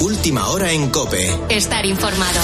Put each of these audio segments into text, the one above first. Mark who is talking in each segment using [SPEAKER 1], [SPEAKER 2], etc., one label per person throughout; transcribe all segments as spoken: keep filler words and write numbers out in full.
[SPEAKER 1] Última hora en COPE.
[SPEAKER 2] Estar informado.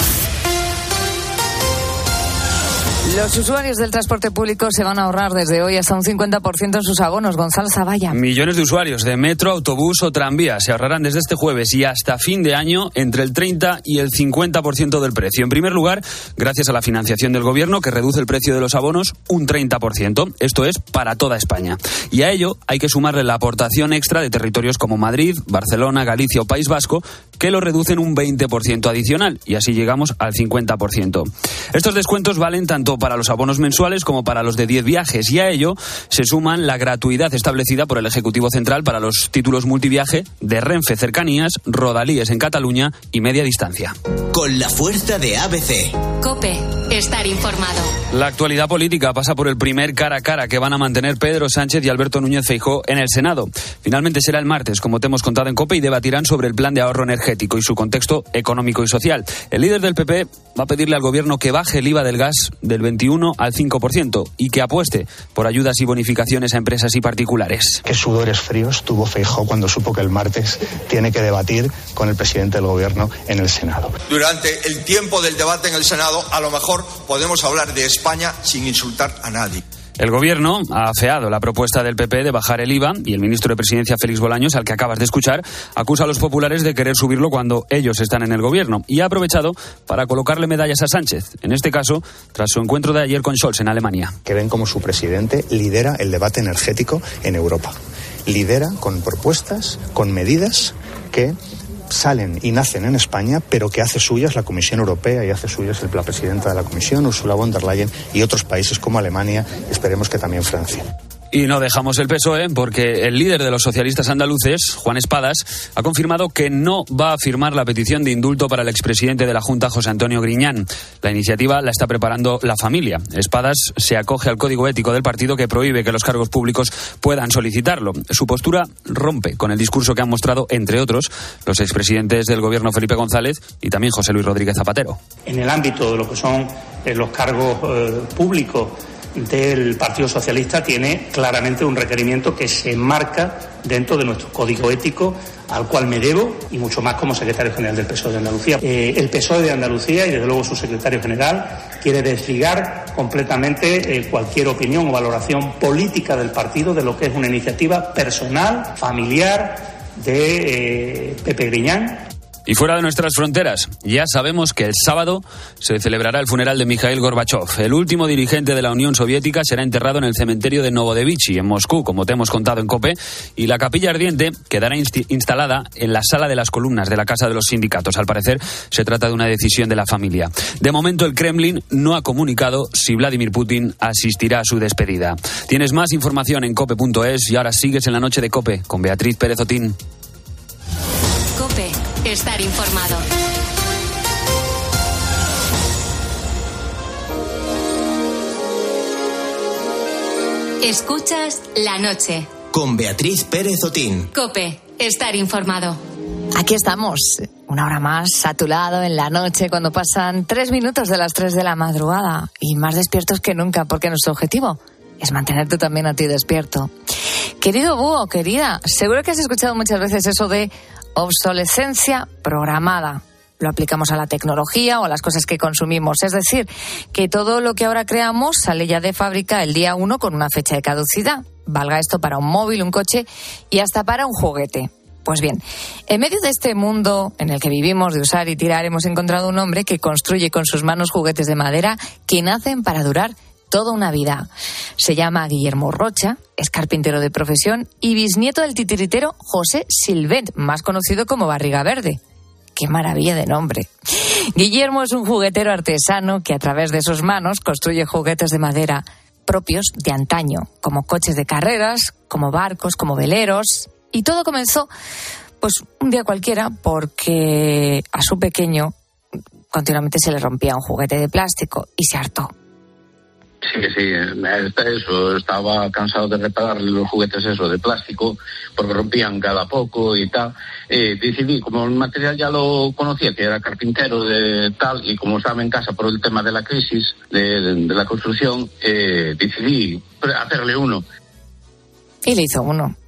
[SPEAKER 3] Los usuarios del transporte público se van a ahorrar desde hoy hasta un cincuenta por ciento en sus abonos. Gonzalo Zavalla.
[SPEAKER 4] Millones de usuarios de metro, autobús o tranvía se ahorrarán desde este jueves y hasta fin de año entre el treinta y el cincuenta por ciento del precio. En primer lugar, gracias a la financiación del gobierno que reduce el precio de los abonos un treinta por ciento. Esto es para toda España. Y a ello hay que sumarle la aportación extra de territorios como Madrid, Barcelona, Galicia o País Vasco, que lo reducen un veinte por ciento adicional y así llegamos al cincuenta por ciento. Estos descuentos valen tanto para los abonos mensuales como para los de diez viajes y a ello se suman la gratuidad establecida por el Ejecutivo Central para los títulos multiviaje de Renfe Cercanías, Rodalíes en Cataluña y Media Distancia.
[SPEAKER 1] Con la fuerza de A B C.
[SPEAKER 2] COPE. Estar informado.
[SPEAKER 4] La actualidad política pasa por el primer cara a cara que van a mantener Pedro Sánchez y Alberto Núñez Feijóo en el Senado. Finalmente será el martes, como te hemos contado en COPE, y debatirán sobre el plan de ahorro energético y su contexto económico y social. El líder del P P va a pedirle al gobierno que baje el I V A del gas del veintiuno al cinco por ciento y que apueste por ayudas y bonificaciones a empresas y particulares.
[SPEAKER 5] Qué sudores fríos tuvo Feijóo cuando supo que el martes tiene que debatir con el presidente del gobierno en el Senado.
[SPEAKER 6] Durante el tiempo del debate en el Senado, a lo mejor podemos hablar de España sin insultar a nadie.
[SPEAKER 4] El gobierno ha afeado la propuesta del P P de bajar el I V A y el ministro de Presidencia, Félix Bolaños, al que acabas de escuchar, acusa a los populares de querer subirlo cuando ellos están en el gobierno y ha aprovechado para colocarle medallas a Sánchez, en este caso tras su encuentro de ayer con Scholz en Alemania.
[SPEAKER 5] Que ven como su presidente lidera el debate energético en Europa. Lidera con propuestas, con medidas que salen y nacen en España, pero que hace suyas la Comisión Europea y hace suyas la presidenta de la Comisión, Ursula von der Leyen, y otros países como Alemania, esperemos que también Francia.
[SPEAKER 4] Y no dejamos el P S O E porque el líder de los socialistas andaluces, Juan Espadas, ha confirmado que no va a firmar la petición de indulto para el expresidente de la Junta, José Antonio Griñán. La iniciativa la está preparando la familia. Espadas se acoge al código ético del partido que prohíbe que los cargos públicos puedan solicitarlo. Su postura rompe con el discurso que han mostrado, entre otros, los expresidentes del gobierno Felipe González y también José Luis Rodríguez Zapatero.
[SPEAKER 7] En el ámbito de lo que son eh, los cargos eh, públicos del Partido Socialista tiene claramente un requerimiento que se enmarca dentro de nuestro código ético al cual me debo y mucho más como secretario general del P S O E de Andalucía. Eh, el P S O E de Andalucía y desde luego su secretario general quiere desligar completamente eh, cualquier opinión o valoración política del partido de lo que es una iniciativa personal, familiar de eh, Pepe Griñán.
[SPEAKER 4] Y fuera de nuestras fronteras, ya sabemos que el sábado se celebrará el funeral de Mikhail Gorbachov. El último dirigente de la Unión Soviética será enterrado en el cementerio de Novodevichy, en Moscú, como te hemos contado en COPE, y la capilla ardiente quedará inst- instalada en la sala de las columnas de la Casa de los Sindicatos. Al parecer, se trata de una decisión de la familia. De momento, el Kremlin no ha comunicado si Vladimir Putin asistirá a su despedida. Tienes más información en cope punto es y ahora sigues en la noche de COPE con Beatriz Pérez Otín.
[SPEAKER 2] COPE. Estar informado. Escuchas La Noche.
[SPEAKER 1] Con Beatriz Pérez Otín.
[SPEAKER 2] COPE. Estar informado.
[SPEAKER 3] Aquí estamos, una hora más a tu lado en la noche cuando pasan tres minutos de las tres de la madrugada y más despiertos que nunca porque nuestro objetivo es mantenerte también a ti despierto. Querido búho, querida, seguro que has escuchado muchas veces eso de obsolescencia programada. Lo aplicamos a la tecnología o a las cosas que consumimos. Es decir, que todo lo que ahora creamos sale ya de fábrica el día uno con una fecha de caducidad. Valga esto para un móvil, un coche y hasta para un juguete. Pues bien, en medio de este mundo en el que vivimos de usar y tirar, hemos encontrado un hombre que construye con sus manos juguetes de madera que nacen para durar toda una vida. Se llama Guillermo Rocha, es carpintero de profesión y bisnieto del titiritero José Silvent, más conocido como Barriga Verde. ¡Qué maravilla de nombre! Guillermo es un juguetero artesano que a través de sus manos construye juguetes de madera propios de antaño, como coches de carreras, como barcos, como veleros. Y todo comenzó, pues, un día cualquiera, porque a su pequeño continuamente se le rompía un juguete de plástico y se hartó.
[SPEAKER 8] Sí, sí, eso, estaba cansado de reparar los juguetes eso de plástico, porque rompían cada poco y tal. Eh, decidí, como el material ya lo conocía, que era carpintero de tal, y como estaba en casa por el tema de la crisis de, de, de la construcción, eh, decidí hacerle uno.
[SPEAKER 3] Y le hizo uno.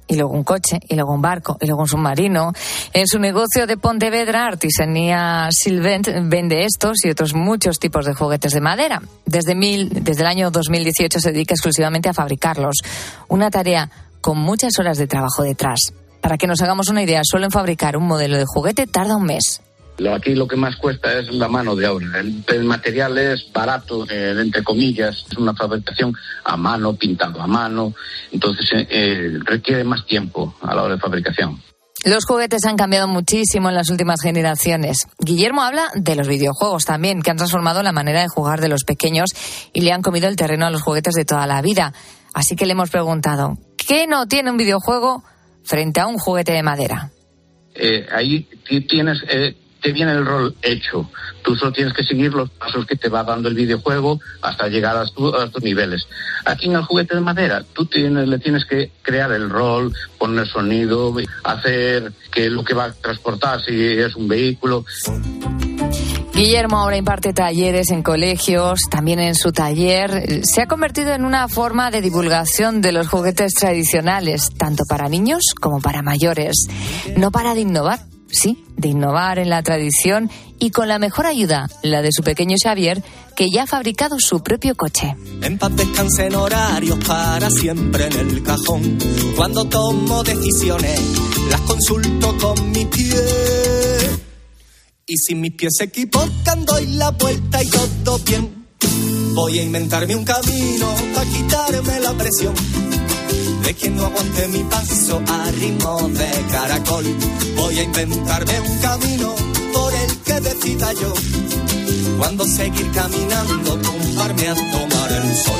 [SPEAKER 3] y luego un coche, y luego un barco, y luego un submarino. En su negocio de Pontevedra, Artesanía Silvent vende estos y otros muchos tipos de juguetes de madera. Desde, mil, desde el año dos mil dieciocho se dedica exclusivamente a fabricarlos. Una tarea con muchas horas de trabajo detrás. Para que nos hagamos una idea, solo en fabricar un modelo de juguete tarda un mes.
[SPEAKER 8] Aquí lo que más cuesta es la mano de obra. El, el material es barato, eh, entre comillas, es una fabricación a mano, pintado a mano, entonces eh, eh, requiere más tiempo a la hora de fabricación.
[SPEAKER 3] Los juguetes han cambiado muchísimo en las últimas generaciones. Guillermo habla de los videojuegos también, que han transformado la manera de jugar de los pequeños y le han comido el terreno a los juguetes de toda la vida. Así que le hemos preguntado, ¿qué no tiene un videojuego frente a un juguete de madera?
[SPEAKER 8] Eh, ahí tienes... Eh, te viene el rol hecho. Tú solo tienes que seguir los pasos que te va dando el videojuego hasta llegar a, tu, a tus niveles. Aquí en el juguete de madera, tú tienes, le tienes que crear el rol, poner sonido, hacer que lo que va a transportar, si es un vehículo.
[SPEAKER 3] Guillermo ahora imparte talleres en colegios, también en su taller. Se ha convertido en una forma de divulgación de los juguetes tradicionales, tanto para niños como para mayores. No para de innovar. Sí, de innovar en la tradición y con la mejor ayuda, la de su pequeño Xavier, que ya ha fabricado su propio coche.
[SPEAKER 9] En paz descansen horarios para siempre en el cajón. Cuando tomo decisiones, las consulto con mis pies. Y si mis pies se equivocan, doy la vuelta y todo bien. Voy a inventarme un camino para quitarme la presión. De quien no aguante mi paso a ritmo de caracol. Voy a inventarme un camino por el que decida yo. Cuando seguir caminando, tumbarme a tomar el sol.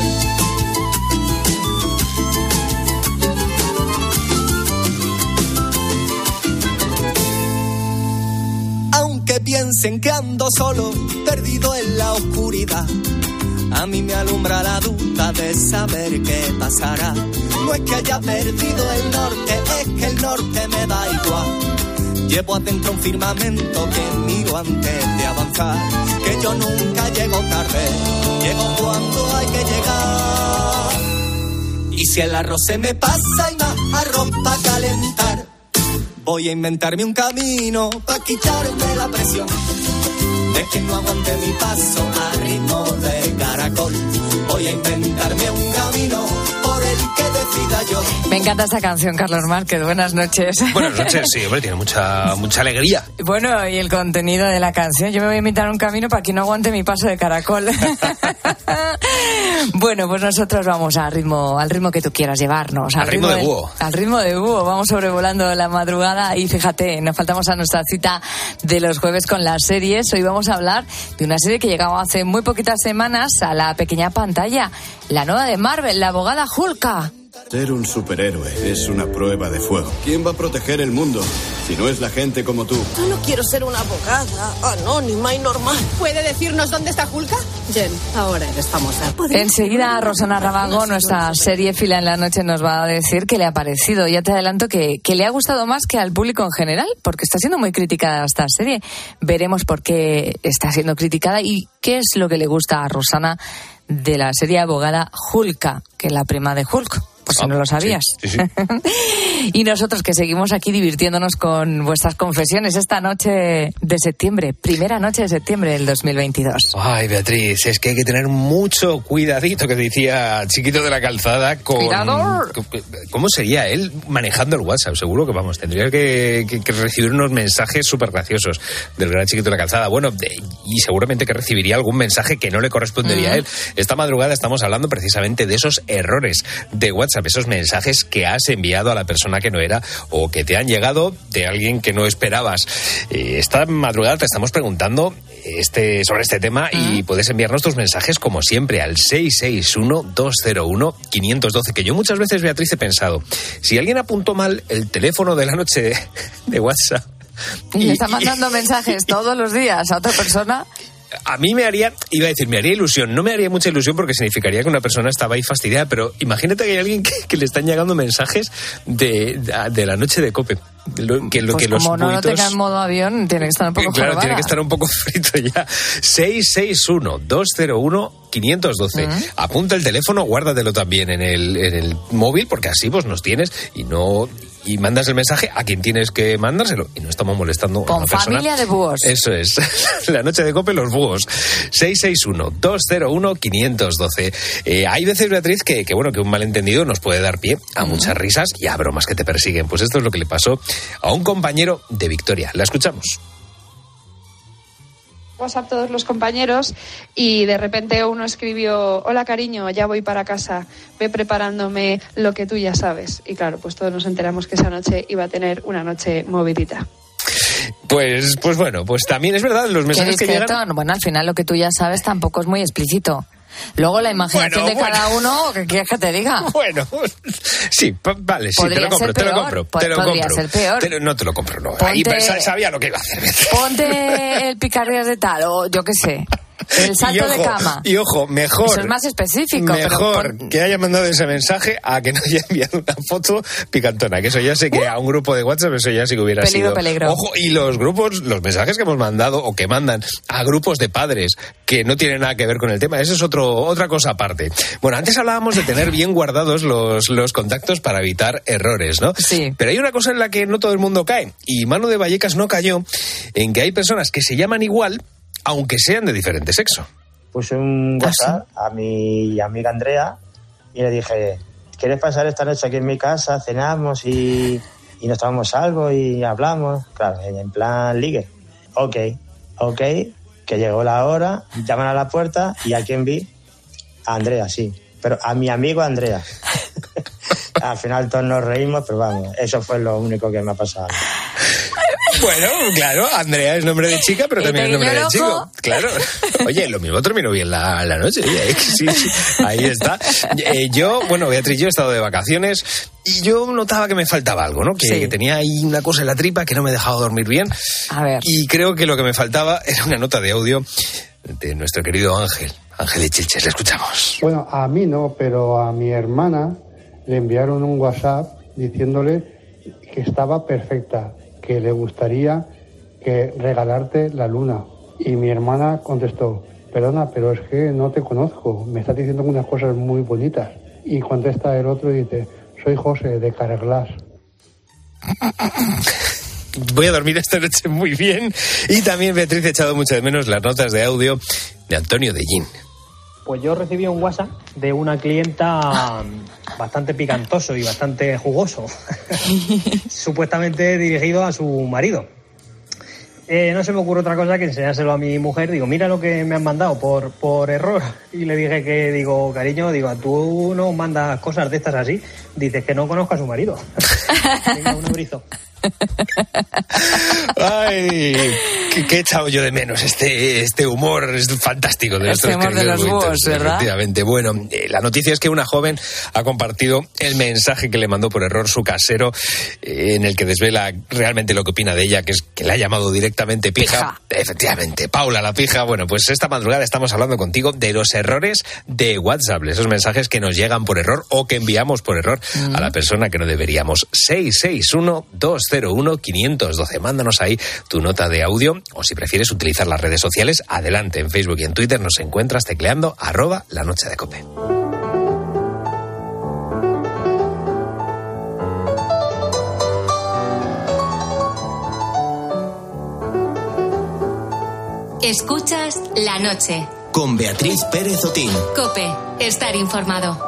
[SPEAKER 9] Aunque piensen que ando solo, perdido en la oscuridad, a mí me alumbra la duda de saber qué pasará. No es que haya perdido el norte, es que el norte me da igual. Llevo adentro un firmamento que miro antes de avanzar. Que yo nunca llego tarde, llego cuando hay que llegar. Y si el arroz se me pasa y más arroz pa' calentar, voy a inventarme un camino pa' quitarme la presión. De que no aguante mi paso a ritmo de caracol. Voy a inventarme un camino por el que decida yo.
[SPEAKER 3] Me encanta esta canción, Carlos Márquez. Buenas noches.
[SPEAKER 10] Buenas noches, sí, hombre, tiene mucha mucha alegría.
[SPEAKER 3] Bueno, y el contenido de la canción. Yo me voy a inventar un camino para que no aguante mi paso de caracol. Bueno, pues nosotros vamos al ritmo, al ritmo que tú quieras llevarnos.
[SPEAKER 10] Al, al ritmo, ritmo de búho.
[SPEAKER 3] Al ritmo de búho. Vamos sobrevolando la madrugada y fíjate, nos faltamos a nuestra cita de los jueves con las series. Hoy vamos a hablar de una serie que llegaba hace muy poquitas semanas a la pequeña pantalla. La nueva de Marvel, La abogada Hulka.
[SPEAKER 11] Ser un superhéroe es una prueba de fuego. ¿Quién va a proteger el mundo si no es la gente como tú?
[SPEAKER 12] Yo no quiero ser una abogada anónima y normal.
[SPEAKER 13] ¿Puede decirnos dónde está Hulka? Jen, ahora eres famosa.
[SPEAKER 3] Enseguida Rosana Rabago, nuestra seriéfila en la noche, nos va a decir qué le ha parecido. Ya te adelanto que, que le ha gustado más que al público en general, porque está siendo muy criticada esta serie. Veremos por qué está siendo criticada y qué es lo que le gusta a Rosana de la serie Abogada Hulka, que es la prima de Hulk. Por si no lo sabías.
[SPEAKER 10] Sí, sí, sí.
[SPEAKER 3] Y nosotros que seguimos aquí divirtiéndonos con vuestras confesiones esta noche de septiembre, primera noche de septiembre del dos mil veintidós.
[SPEAKER 10] Ay, Beatriz, es que hay que tener mucho cuidadito, que decía Chiquito de la Calzada, con...
[SPEAKER 3] ¡Cuidador!
[SPEAKER 10] ¿Cómo sería él manejando el WhatsApp? Seguro que, vamos, tendría que, que, que recibir unos mensajes súper graciosos del gran Chiquito de la Calzada. Bueno, de, y seguramente que recibiría algún mensaje que no le correspondería uh-huh. a él. Esta madrugada estamos hablando precisamente de esos errores de WhatsApp, esos mensajes que has enviado a la persona que no era o que te han llegado de alguien que no esperabas. Esta madrugada te estamos preguntando este, sobre este tema y puedes enviarnos tus mensajes como siempre al seis seis uno, dos cero uno, cinco uno dos, que yo muchas veces, Beatriz, he pensado, si alguien apuntó mal el teléfono de la noche de, de WhatsApp
[SPEAKER 3] y le está mandando y, mensajes todos los días a otra persona,
[SPEAKER 10] a mí me haría, iba a decir, me haría ilusión, no me haría mucha ilusión porque significaría que una persona estaba ahí fastidiada, pero imagínate que hay alguien que, que le están llegando mensajes de, de, de la noche de COPE. Lo, que, lo,
[SPEAKER 3] pues
[SPEAKER 10] que los
[SPEAKER 3] como no
[SPEAKER 10] buitos,
[SPEAKER 3] lo tenga en modo avión, tiene que estar un poco
[SPEAKER 10] claro,
[SPEAKER 3] jorobada.
[SPEAKER 10] Tiene que estar un poco frito ya. seis seis uno, dos cero uno, quinientos doce. Uh-huh. Apunta el teléfono, guárdatelo también en el, en el móvil, porque así vos nos tienes y no... y mandas el mensaje a quien tienes que mandárselo y no estamos molestando
[SPEAKER 3] con
[SPEAKER 10] a una persona.
[SPEAKER 3] Familia de búhos.
[SPEAKER 10] Eso es. La noche de COPE, los búhos. seis seis uno, dos cero uno, quinientos doce. Eh, hay veces, Beatriz, que, que bueno, que un malentendido nos puede dar pie a muchas risas y a bromas que te persiguen. Pues esto es lo que le pasó a un compañero de Victoria. La escuchamos.
[SPEAKER 14] WhatsApp todos los compañeros y de repente uno escribió: hola cariño, ya voy para casa, ve preparándome lo que tú ya sabes. Y claro, pues todos nos enteramos que esa noche iba a tener una noche movidita.
[SPEAKER 10] Pues, pues bueno, pues también es verdad, los mensajes que llegan...
[SPEAKER 3] Bueno, al final lo que tú ya sabes tampoco es muy explícito. Luego la imaginación bueno, de cada bueno. uno, ¿qué quieres que te diga?
[SPEAKER 10] Bueno, sí, p- vale, sí,
[SPEAKER 3] podría
[SPEAKER 10] te lo compro, te lo compro,
[SPEAKER 3] Pod-
[SPEAKER 10] te lo
[SPEAKER 3] podría
[SPEAKER 10] compro.
[SPEAKER 3] Ser peor.
[SPEAKER 10] Te lo, no te lo compro, no.
[SPEAKER 3] Ponte,
[SPEAKER 10] Ahí pensaba, sabía lo que iba a hacer.
[SPEAKER 3] Ponte el picarrías de tal, o yo qué sé. El salto
[SPEAKER 10] ojo,
[SPEAKER 3] de cama.
[SPEAKER 10] Y ojo, mejor.
[SPEAKER 3] Eso es más específico.
[SPEAKER 10] Mejor
[SPEAKER 3] pero por...
[SPEAKER 10] que haya mandado ese mensaje a que no haya enviado una foto picantona. Que eso ya sé que uh, a un grupo de WhatsApp eso ya sí que hubiera
[SPEAKER 3] peligro,
[SPEAKER 10] sido.
[SPEAKER 3] Peligro.
[SPEAKER 10] Ojo, y los grupos, los mensajes que hemos mandado o que mandan a grupos de padres que no tienen nada que ver con el tema, eso es otro, otra cosa aparte. Bueno, antes hablábamos de tener bien guardados los, los contactos para evitar errores, ¿no?
[SPEAKER 3] Sí.
[SPEAKER 10] Pero hay una cosa en la que no todo el mundo cae. Y Manu de Vallecas no cayó en que hay personas que se llaman igual, aunque sean de diferente sexo.
[SPEAKER 15] Puse un WhatsApp a mi amiga Andrea y le dije: ¿quieres pasar esta noche aquí en mi casa? Cenamos y, y nos tomamos algo y hablamos. Claro, en plan ligue. Ok, ok, que llegó la hora, llaman a la puerta y ¿a quién vi? A Andrea, sí, pero a mi amigo Andrea. Al final todos nos reímos, pero vamos, eso fue lo único que me ha pasado.
[SPEAKER 10] Bueno, claro, Andrea es nombre de chica, pero también es nombre de chico. Claro. Oye, lo mismo terminó bien la, la noche. Oye, sí, sí, ahí está. Eh, yo, bueno, Beatriz, yo he estado de vacaciones y yo notaba que me faltaba algo, ¿no? Que, sí. que tenía ahí una cosa en la tripa que no me dejaba dormir bien.
[SPEAKER 3] A ver.
[SPEAKER 10] Y creo que lo que me faltaba era una nota de audio de nuestro querido Ángel. Ángel de Chilches, le escuchamos.
[SPEAKER 16] Bueno, a mí no, pero a mi hermana le enviaron un WhatsApp diciéndole que estaba perfecta, que le gustaría que regalarte la luna. Y mi hermana contestó: perdona, pero es que no te conozco, me estás diciendo unas cosas muy bonitas. Y contesta el otro y dice: soy José de Carglass.
[SPEAKER 10] Voy a dormir esta noche muy bien. Y también Beatriz ha echado mucho de menos las notas de audio de Antonio de Gin.
[SPEAKER 17] Pues yo recibí un WhatsApp de una clienta bastante picantoso y bastante jugoso, supuestamente dirigido a su marido. Eh, no se me ocurre otra cosa que enseñárselo a mi mujer. Digo, mira lo que me han mandado por, por error. Y le dije que, digo, cariño, digo, tú no mandas cosas de estas así. Dices que no conozco a su marido. Venga, un abrizo.
[SPEAKER 10] Ay, que, que he echado yo de menos este, este humor es fantástico de
[SPEAKER 3] este humor de los búhos, ¿verdad?
[SPEAKER 10] Efectivamente. Bueno, eh, la noticia es que una joven ha compartido el mensaje que le mandó por error su casero, eh, en el que desvela realmente lo que opina de ella, que es que la ha llamado directamente pija.
[SPEAKER 3] Pija.
[SPEAKER 10] Efectivamente, Paula la pija. Bueno, pues esta madrugada estamos hablando contigo de los errores de WhatsApp, esos mensajes que nos llegan por error o que enviamos por error mm. a la persona que no deberíamos. seis seis uno, dos cero uno, quinientos doce. Mándanos ahí tu nota de audio, o si prefieres utilizar las redes sociales, adelante. En Facebook y en Twitter nos encuentras tecleando arroba la noche de COPE.
[SPEAKER 2] Escuchas La Noche
[SPEAKER 1] con Beatriz Pérez Otín.
[SPEAKER 2] COPE, estar informado.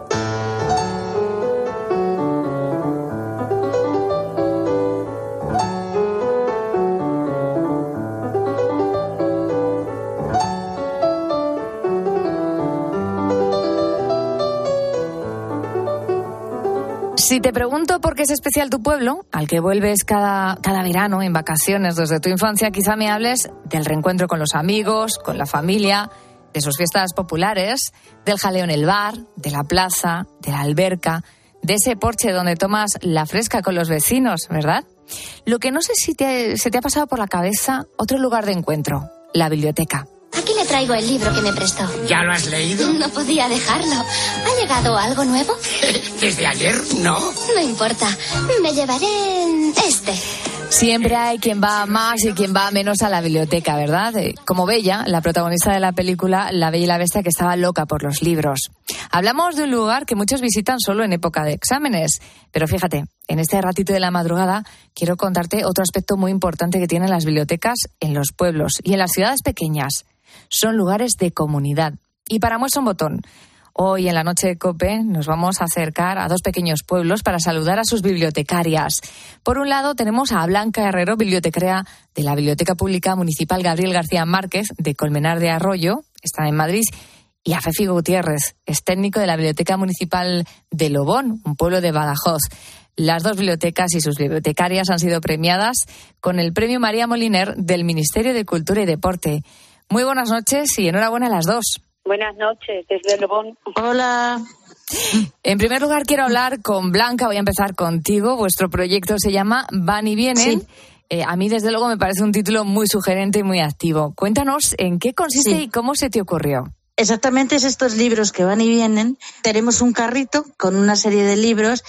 [SPEAKER 3] Si te pregunto por qué es especial tu pueblo, al que vuelves cada, cada verano en vacaciones desde tu infancia, quizá me hables del reencuentro con los amigos, con la familia, de sus fiestas populares, del jaleo en el bar, de la plaza, de la alberca, de ese porche donde tomas la fresca con los vecinos, ¿verdad? Lo que no sé si te, se te ha pasado por la cabeza, otro lugar de encuentro, la biblioteca.
[SPEAKER 18] Aquí le traigo el libro que me prestó.
[SPEAKER 19] ¿Ya lo has leído?
[SPEAKER 18] No podía dejarlo. ¿Ha llegado algo nuevo?
[SPEAKER 19] ¿Desde ayer? No.
[SPEAKER 18] No importa. Me llevaré este.
[SPEAKER 3] Siempre hay quien va más y quien va menos a la biblioteca, ¿verdad? Como Bella, la protagonista de la película La Bella y la Bestia, que estaba loca por los libros. Hablamos de un lugar que muchos visitan solo en época de exámenes. Pero fíjate, en este ratito de la madrugada quiero contarte otro aspecto muy importante que tienen las bibliotecas en los pueblos y en las ciudades pequeñas. Son lugares de comunidad. Y para muestra un botón. Hoy en la noche de COPE nos vamos a acercar a dos pequeños pueblos para saludar a sus bibliotecarias. Por un lado tenemos a Blanca Herrero, bibliotecaria de la Biblioteca Pública Municipal Gabriel García Márquez de Colmenar de Arroyo, está en Madrid, y a Fefi Gutiérrez, es técnico de la Biblioteca Municipal de Lobón, un pueblo de Badajoz. Las dos bibliotecas y sus bibliotecarias han sido premiadas con el Premio María Moliner del Ministerio de Cultura y Deporte. Muy buenas noches y enhorabuena a las dos.
[SPEAKER 19] Buenas noches, desde Lobón.
[SPEAKER 20] Hola.
[SPEAKER 3] En primer lugar, quiero hablar con Blanca. Voy a empezar contigo. Vuestro proyecto se llama Van y Vienen. Sí. Eh, a mí, desde luego, me parece un título muy sugerente y muy activo. Cuéntanos en qué consiste sí. y cómo se te ocurrió.
[SPEAKER 20] Exactamente, es estos libros que van y vienen. Tenemos un carrito con una serie de libros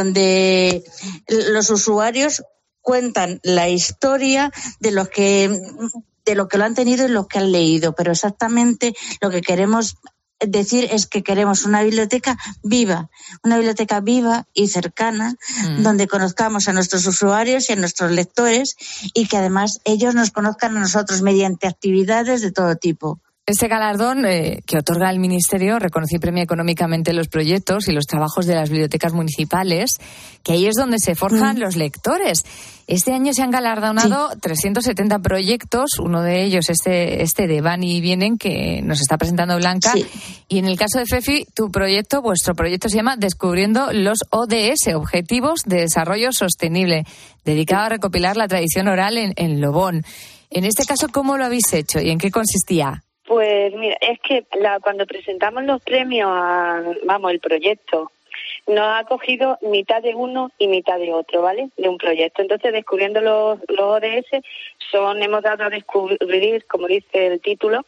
[SPEAKER 20] donde los usuarios cuentan la historia de los que... de lo que lo han tenido y lo que han leído, pero exactamente lo que queremos decir es que queremos una biblioteca viva, una biblioteca viva y cercana, mm. donde conozcamos a nuestros usuarios y a nuestros lectores y que además ellos nos conozcan a nosotros mediante actividades de todo tipo.
[SPEAKER 3] Este galardón eh, que otorga el Ministerio reconoce y premia económicamente los proyectos y los trabajos de las bibliotecas municipales, que ahí es donde se forjan mm. los lectores. Este año se han galardonado sí. trescientos setenta proyectos, uno de ellos este, este de Van y Vienen, que nos está presentando Blanca. Sí. Y en el caso de Fefi, tu proyecto, vuestro proyecto se llama Descubriendo los O D S, Objetivos de Desarrollo Sostenible, dedicado a recopilar la tradición oral en, en Lobón. En este caso, ¿cómo lo habéis hecho y en qué consistía?
[SPEAKER 19] Pues mira, es que la, cuando presentamos los premios, a, vamos, el proyecto, nos ha cogido mitad de uno y mitad de otro, ¿vale? De un proyecto. Entonces, descubriendo los, los O D S, son, hemos dado a descubrir, como dice el título,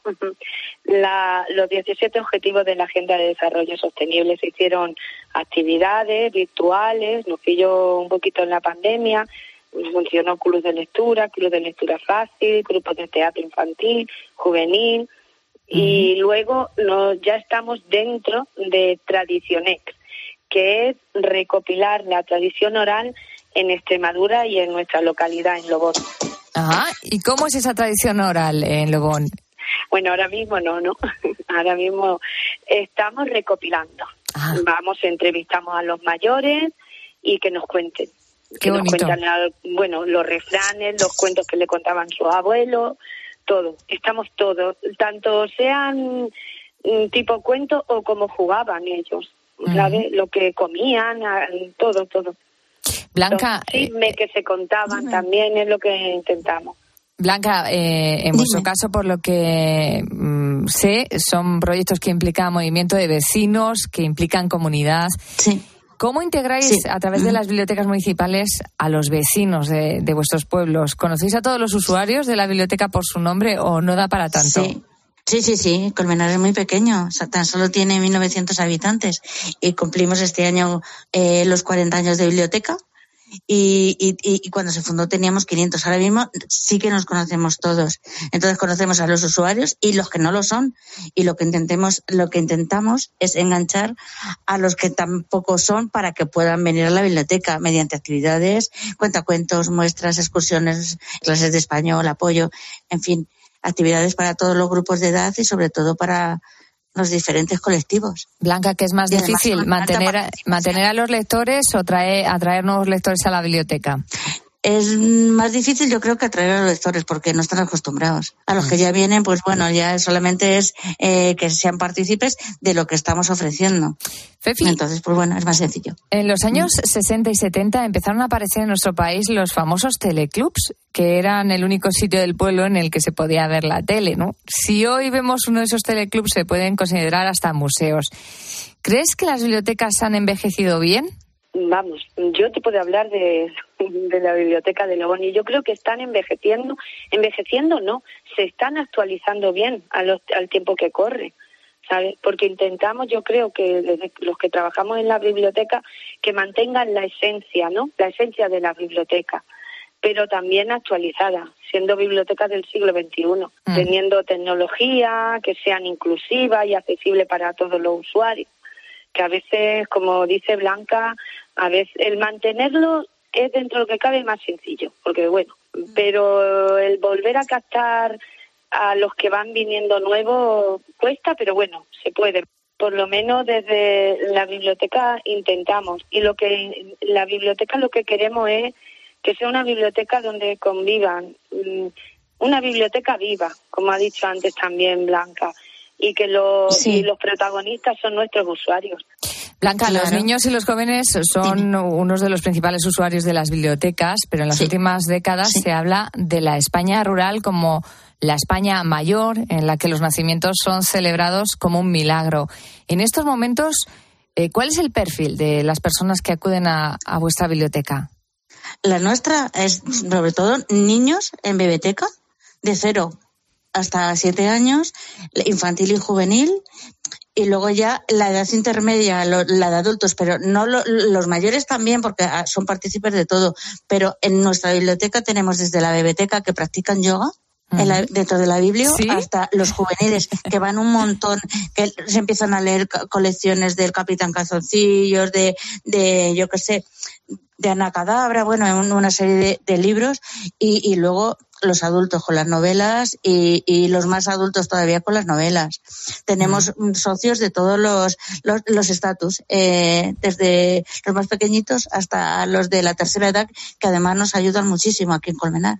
[SPEAKER 19] la, los diecisiete objetivos de la Agenda de Desarrollo Sostenible. Se hicieron actividades virtuales, nos pilló un poquito en la pandemia, funcionó club de lectura, club de lectura fácil, grupos de teatro infantil, juvenil. Y luego nos, ya estamos dentro de Tradicionex, que es recopilar la tradición oral en Extremadura y en nuestra localidad, en Lobón.
[SPEAKER 3] Ajá. ¿Y cómo es esa tradición oral en Lobón?
[SPEAKER 19] Bueno, ahora mismo no, ¿no? Ahora mismo estamos recopilando. Ajá. Vamos, entrevistamos a los mayores y que nos cuenten.
[SPEAKER 3] Qué
[SPEAKER 19] que
[SPEAKER 3] bonito.
[SPEAKER 19] Nos cuentan, bueno, los refranes, los cuentos que le contaban sus abuelos. Todo, estamos todos, tanto sean tipo cuentos o como jugaban ellos, ¿sabes? Uh-huh. Lo que comían, todo, todo.
[SPEAKER 3] Blanca,
[SPEAKER 19] Los chismes eh, que se contaban uh-huh. también es lo que intentamos.
[SPEAKER 3] Blanca, eh, en vuestro caso, por lo que mm, sé, son proyectos que implican movimiento de vecinos, que implican comunidad.
[SPEAKER 20] Sí.
[SPEAKER 3] ¿Cómo integráis sí. a través de las bibliotecas municipales a los vecinos de, de vuestros pueblos? ¿Conocéis a todos los usuarios de la biblioteca por su nombre o no da para tanto?
[SPEAKER 20] Sí. Sí, sí, sí, Colmenar es muy pequeño, o sea, tan solo tiene mil novecientos habitantes y cumplimos este año eh, los cuarenta años de biblioteca. Y, y, y cuando se fundó teníamos quinientos. Ahora mismo sí que nos conocemos todos. Entonces conocemos a los usuarios y los que no lo son. Y lo que intentemos, lo que intentamos es enganchar a los que tampoco son para que puedan venir a la biblioteca mediante actividades, cuentacuentos, muestras, excursiones, clases de español, apoyo, en fin, actividades para todos los grupos de edad y sobre todo para los diferentes colectivos.
[SPEAKER 3] Blanca, ¿qué es más difícil, mantener a, mantener a los lectores o traer, atraer nuevos lectores a la biblioteca?
[SPEAKER 20] Es más difícil, yo creo, que atraer a los lectores porque no están acostumbrados. A los que ya vienen, pues bueno, ya solamente es eh, que sean partícipes de lo que estamos ofreciendo.
[SPEAKER 3] Fefi,
[SPEAKER 20] entonces, pues bueno, es más sencillo.
[SPEAKER 3] En los años sesenta y setenta empezaron a aparecer en nuestro país los famosos teleclubs, que eran el único sitio del pueblo en el que se podía ver la tele, ¿no? Si hoy vemos uno de esos teleclubs, se pueden considerar hasta museos. ¿Crees que las bibliotecas han envejecido bien?
[SPEAKER 19] Vamos, yo te puedo hablar de, de la biblioteca de Lobón y yo creo que están envejeciendo, envejeciendo no, se están actualizando bien a los, al tiempo que corre, ¿sabes? Porque intentamos, yo creo que desde los que trabajamos en la biblioteca, que mantengan la esencia, ¿no? La esencia de la biblioteca. pero también actualizadas, siendo bibliotecas del siglo veintiuno, mm. teniendo tecnología, que sean inclusivas y accesibles para todos los usuarios. Que a veces, como dice Blanca, a veces el mantenerlo es dentro de lo que cabe más sencillo, porque bueno, mm. pero el volver a captar a los que van viniendo nuevos cuesta, pero bueno, se puede. Por lo menos desde la biblioteca intentamos. Y lo que la biblioteca lo que queremos es que sea una biblioteca donde convivan, una biblioteca viva, como ha dicho antes también Blanca, y que los, sí. y los protagonistas son nuestros usuarios.
[SPEAKER 3] Blanca, claro. Los niños y los jóvenes son sí. unos de los principales usuarios de las bibliotecas, pero en las sí. últimas décadas sí. se habla de la España rural como la España mayor, en la que los nacimientos son celebrados como un milagro. En estos momentos, eh, ¿cuál es el perfil de las personas que acuden a, a vuestra biblioteca?
[SPEAKER 20] La nuestra es, sobre todo, niños en biblioteca, de cero hasta siete años, infantil y juvenil, y luego ya la edad intermedia, lo, la de adultos, pero no lo, los mayores también, porque son partícipes de todo. Pero en nuestra biblioteca tenemos desde la biblioteca que practican yoga, En la, dentro de la Biblia, ¿sí? hasta los juveniles, que van un montón, que se empiezan a leer colecciones del Capitán Calzoncillos, de, de yo qué sé, de Ana Cadabra, bueno, una serie de, de libros, y, y luego los adultos con las novelas y, y los más adultos todavía con las novelas. Tenemos mm. socios de todos los los, los estatus, eh, desde los más pequeñitos hasta los de la tercera edad, que además nos ayudan muchísimo aquí en Colmenar.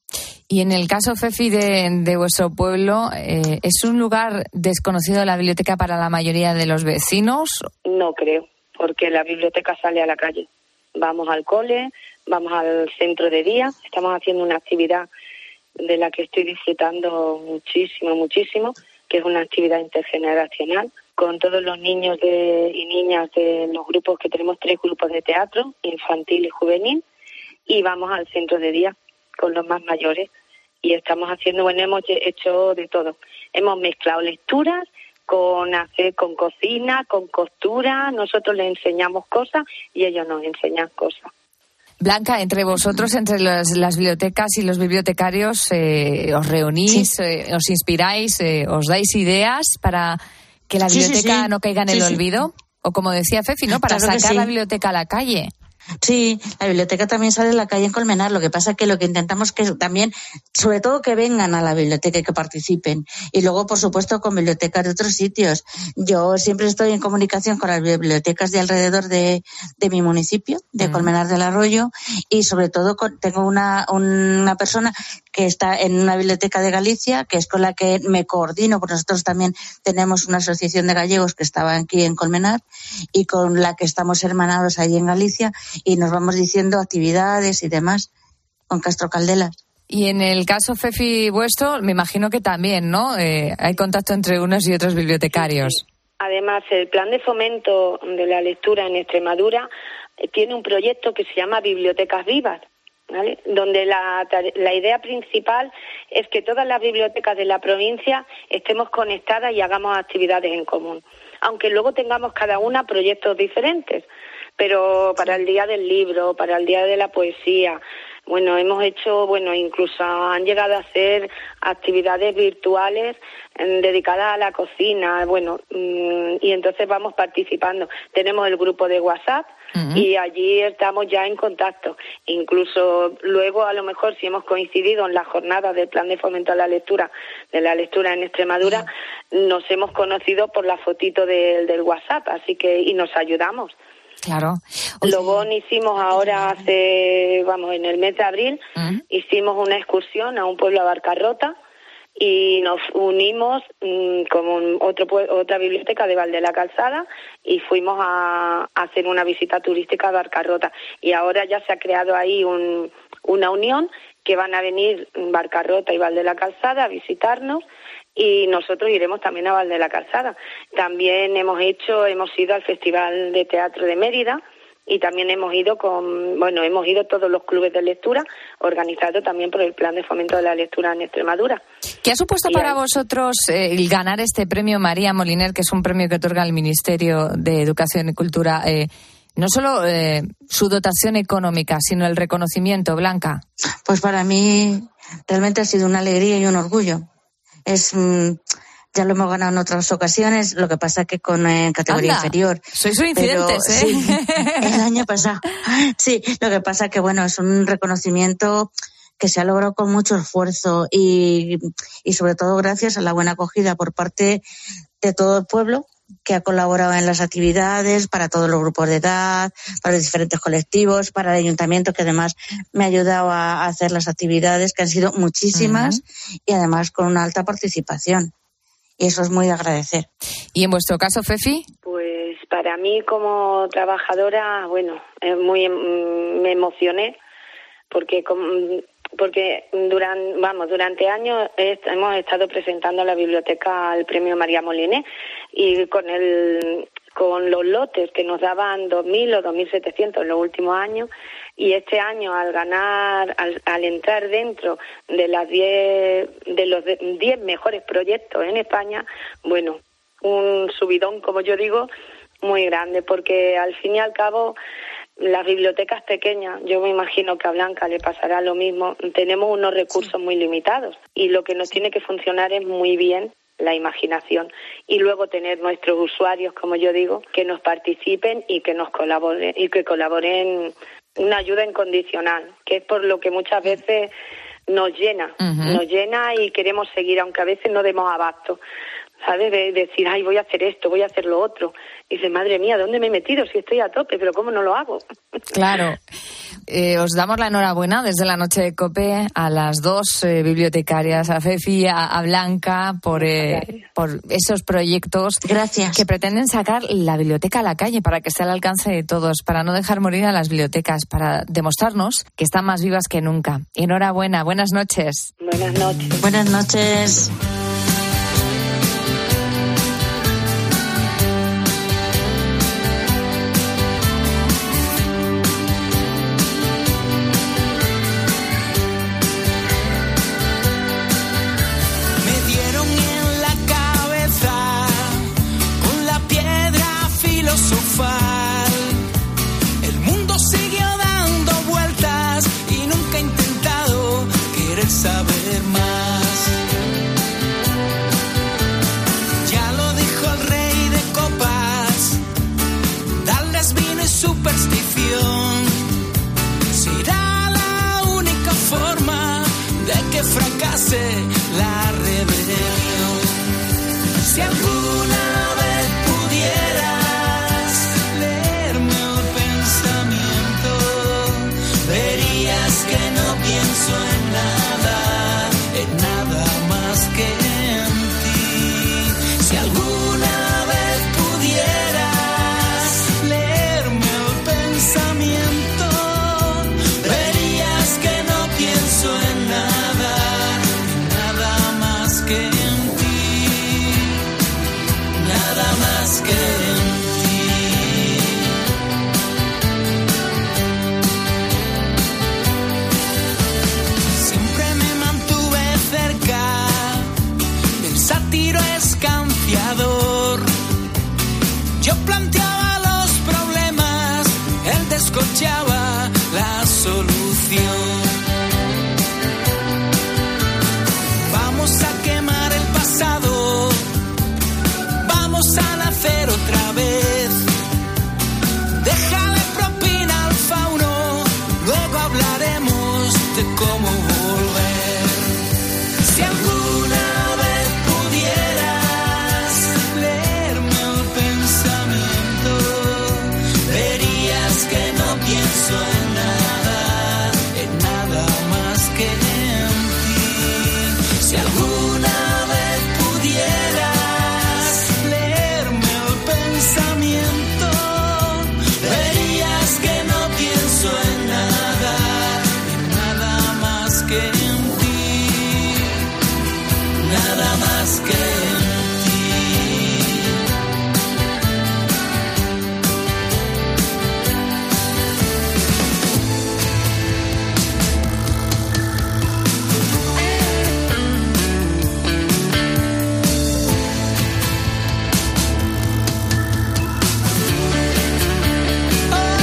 [SPEAKER 3] Y en el caso, Fefi, de, de vuestro pueblo, eh, ¿es un lugar desconocido la biblioteca para la mayoría de los vecinos?
[SPEAKER 19] No creo, porque la biblioteca sale a la calle. Vamos al cole, vamos al centro de día, estamos haciendo una actividad de la que estoy disfrutando muchísimo, muchísimo, que es una actividad intergeneracional, con todos los niños de, y niñas de los grupos, que tenemos tres grupos de teatro, infantil y juvenil, y vamos al centro de día con los más mayores, y estamos haciendo, bueno, hemos hecho de todo. Hemos mezclado lecturas con hacer, con cocina, con costura. Nosotros les enseñamos cosas y ellos nos enseñan cosas.
[SPEAKER 3] Blanca, entre vosotros, entre las, las bibliotecas y los bibliotecarios, eh, ¿os reunís, sí. eh, os inspiráis, eh, os dais ideas para que la biblioteca sí, sí, sí. no caiga en sí, el sí. olvido? O como decía Fefi, ¿no? Para claro sacar sí. la biblioteca a la calle.
[SPEAKER 20] Sí, la biblioteca también sale en la calle en Colmenar. Lo que pasa es que lo que intentamos es que también, sobre todo, que vengan a la biblioteca y que participen. Y luego, por supuesto, con bibliotecas de otros sitios. Yo siempre estoy en comunicación con las bibliotecas de alrededor de, de mi municipio, de mm. Colmenar del Arroyo, y sobre todo con, tengo una, una persona que está en una biblioteca de Galicia, que es con la que me coordino, porque nosotros también tenemos una asociación de gallegos que estaba aquí en Colmenar y con la que estamos hermanados ahí en Galicia, y nos vamos diciendo actividades y demás con Castro Caldelas.
[SPEAKER 3] Y en el caso, Fefi, vuestro, me imagino que también, ¿no? Eh, hay contacto entre unos y otros bibliotecarios.
[SPEAKER 19] Sí, sí. Además, el plan de fomento de la lectura en Extremadura eh, tiene un proyecto que se llama Bibliotecas Vivas, ¿vale? Donde la, la idea principal es que todas las bibliotecas de la provincia estemos conectadas y hagamos actividades en común, aunque luego tengamos cada una proyectos diferentes, pero para el Día del Libro, para el Día de la Poesía, bueno, hemos hecho, bueno, incluso han llegado a hacer actividades virtuales eh, dedicadas a la cocina, bueno, mmm, y entonces vamos participando. Tenemos el grupo de WhatsApp uh-huh. y allí estamos ya en contacto. Incluso luego, a lo mejor, si hemos coincidido en la jornada del Plan de Fomento a la Lectura, de la lectura en Extremadura, uh-huh. nos hemos conocido por la fotito de, del WhatsApp, así que, y nos ayudamos.
[SPEAKER 3] Claro.
[SPEAKER 19] Luego hicimos ahora hace, vamos, en el mes de abril, uh-huh. hicimos una excursión a un pueblo, a Barcarrota, y nos unimos mmm, con un, otro otra biblioteca de Valde la Calzada y fuimos a, a hacer una visita turística a Barcarrota. Y ahora ya se ha creado ahí un, una unión que van a venir Barcarrota y Valde la Calzada a visitarnos, y nosotros iremos también a Valde la Calzada. También hemos hecho, hemos ido al Festival de Teatro de Mérida, y también hemos ido con, bueno, hemos ido todos los clubes de lectura, organizados también por el Plan de Fomento de la Lectura en Extremadura.
[SPEAKER 3] ¿Qué ha supuesto y para ahí... vosotros eh, el ganar este premio María Moliner, que es un premio que otorga el Ministerio de Educación y Cultura? Eh, No solo eh, su dotación económica, sino el reconocimiento, Blanca.
[SPEAKER 20] Pues para mí realmente ha sido una alegría y un orgullo. Es... Mmm, ya lo hemos ganado en otras ocasiones, lo que pasa que con eh, categoría
[SPEAKER 3] Anda,
[SPEAKER 20] inferior.
[SPEAKER 3] Sois incidentes,
[SPEAKER 20] pero,
[SPEAKER 3] ¿eh?
[SPEAKER 20] Sí, el año pasado. Sí, lo que pasa que, bueno, es un reconocimiento que se ha logrado con mucho esfuerzo y, y sobre todo gracias a la buena acogida por parte de todo el pueblo, que ha colaborado en las actividades para todos los grupos de edad, para los diferentes colectivos, para el ayuntamiento, que además me ha ayudado a hacer las actividades, que han sido muchísimas, uh-huh. y además con una alta participación. Y eso es muy de agradecer.
[SPEAKER 3] ¿Y en vuestro caso, Fefi?
[SPEAKER 19] Pues para mí como trabajadora, bueno, muy me emocioné porque porque durante vamos durante años hemos estado presentando a la biblioteca el premio María Moliner y con el con los lotes que nos daban dos mil o dos mil setecientos en los últimos años. Y este año, al ganar, al, al entrar dentro de las diez, de los diez mejores proyectos en España, bueno, un subidón, como yo digo, muy grande, porque al fin y al cabo, las bibliotecas pequeñas, yo me imagino que a Blanca le pasará lo mismo, tenemos unos recursos muy limitados y lo que nos tiene que funcionar es muy bien la imaginación y luego tener nuestros usuarios, como yo digo, que nos participen y que nos colaboren y que colaboren una ayuda incondicional, que es por lo que muchas veces nos llena, uh-huh. nos llena y queremos seguir, aunque a veces no demos abasto, ¿sabes? De, de decir, ay, voy a hacer esto, voy a hacer lo otro. Y dices, madre mía, ¿dónde me he metido si estoy a tope? Pero ¿cómo no lo hago?
[SPEAKER 3] Claro. Eh, os damos la enhorabuena desde la noche de COPE a las dos eh, bibliotecarias, a Fefi, a, a Blanca, por, eh, por esos proyectos
[SPEAKER 20] Gracias.
[SPEAKER 3] que pretenden sacar la biblioteca a la calle para que esté al alcance de todos, para no dejar morir a las bibliotecas, para demostrarnos que están más vivas que nunca. Enhorabuena, buenas noches.
[SPEAKER 19] Buenas noches.
[SPEAKER 20] Buenas noches.
[SPEAKER 9] El mundo siguió dando vueltas y nunca he intentado querer saber más. Ya lo dijo el rey de copas, darles vino y superstición será la única forma de que fracase la rebelión. Si alguna vez pudiera que no pienso en nada, en nada más que en ti. Si alguna vez pudieras leerme el pensamiento, verías que no pienso en nada, en nada más que en ti, nada más que en ti. Sátiro escanciador. Yo planteaba los problemas, él descorchaba la solución. Vamos a quemar el pasado, vamos a nacer otra vez. Déjale propina al fauno, luego hablaremos de cómo volver. Si alguna pienso en nada, en nada más que en ti. Si alguna vez pudieras leerme el pensamiento, verías que no pienso en nada, en nada más que en ti, nada más que en ti. Oh,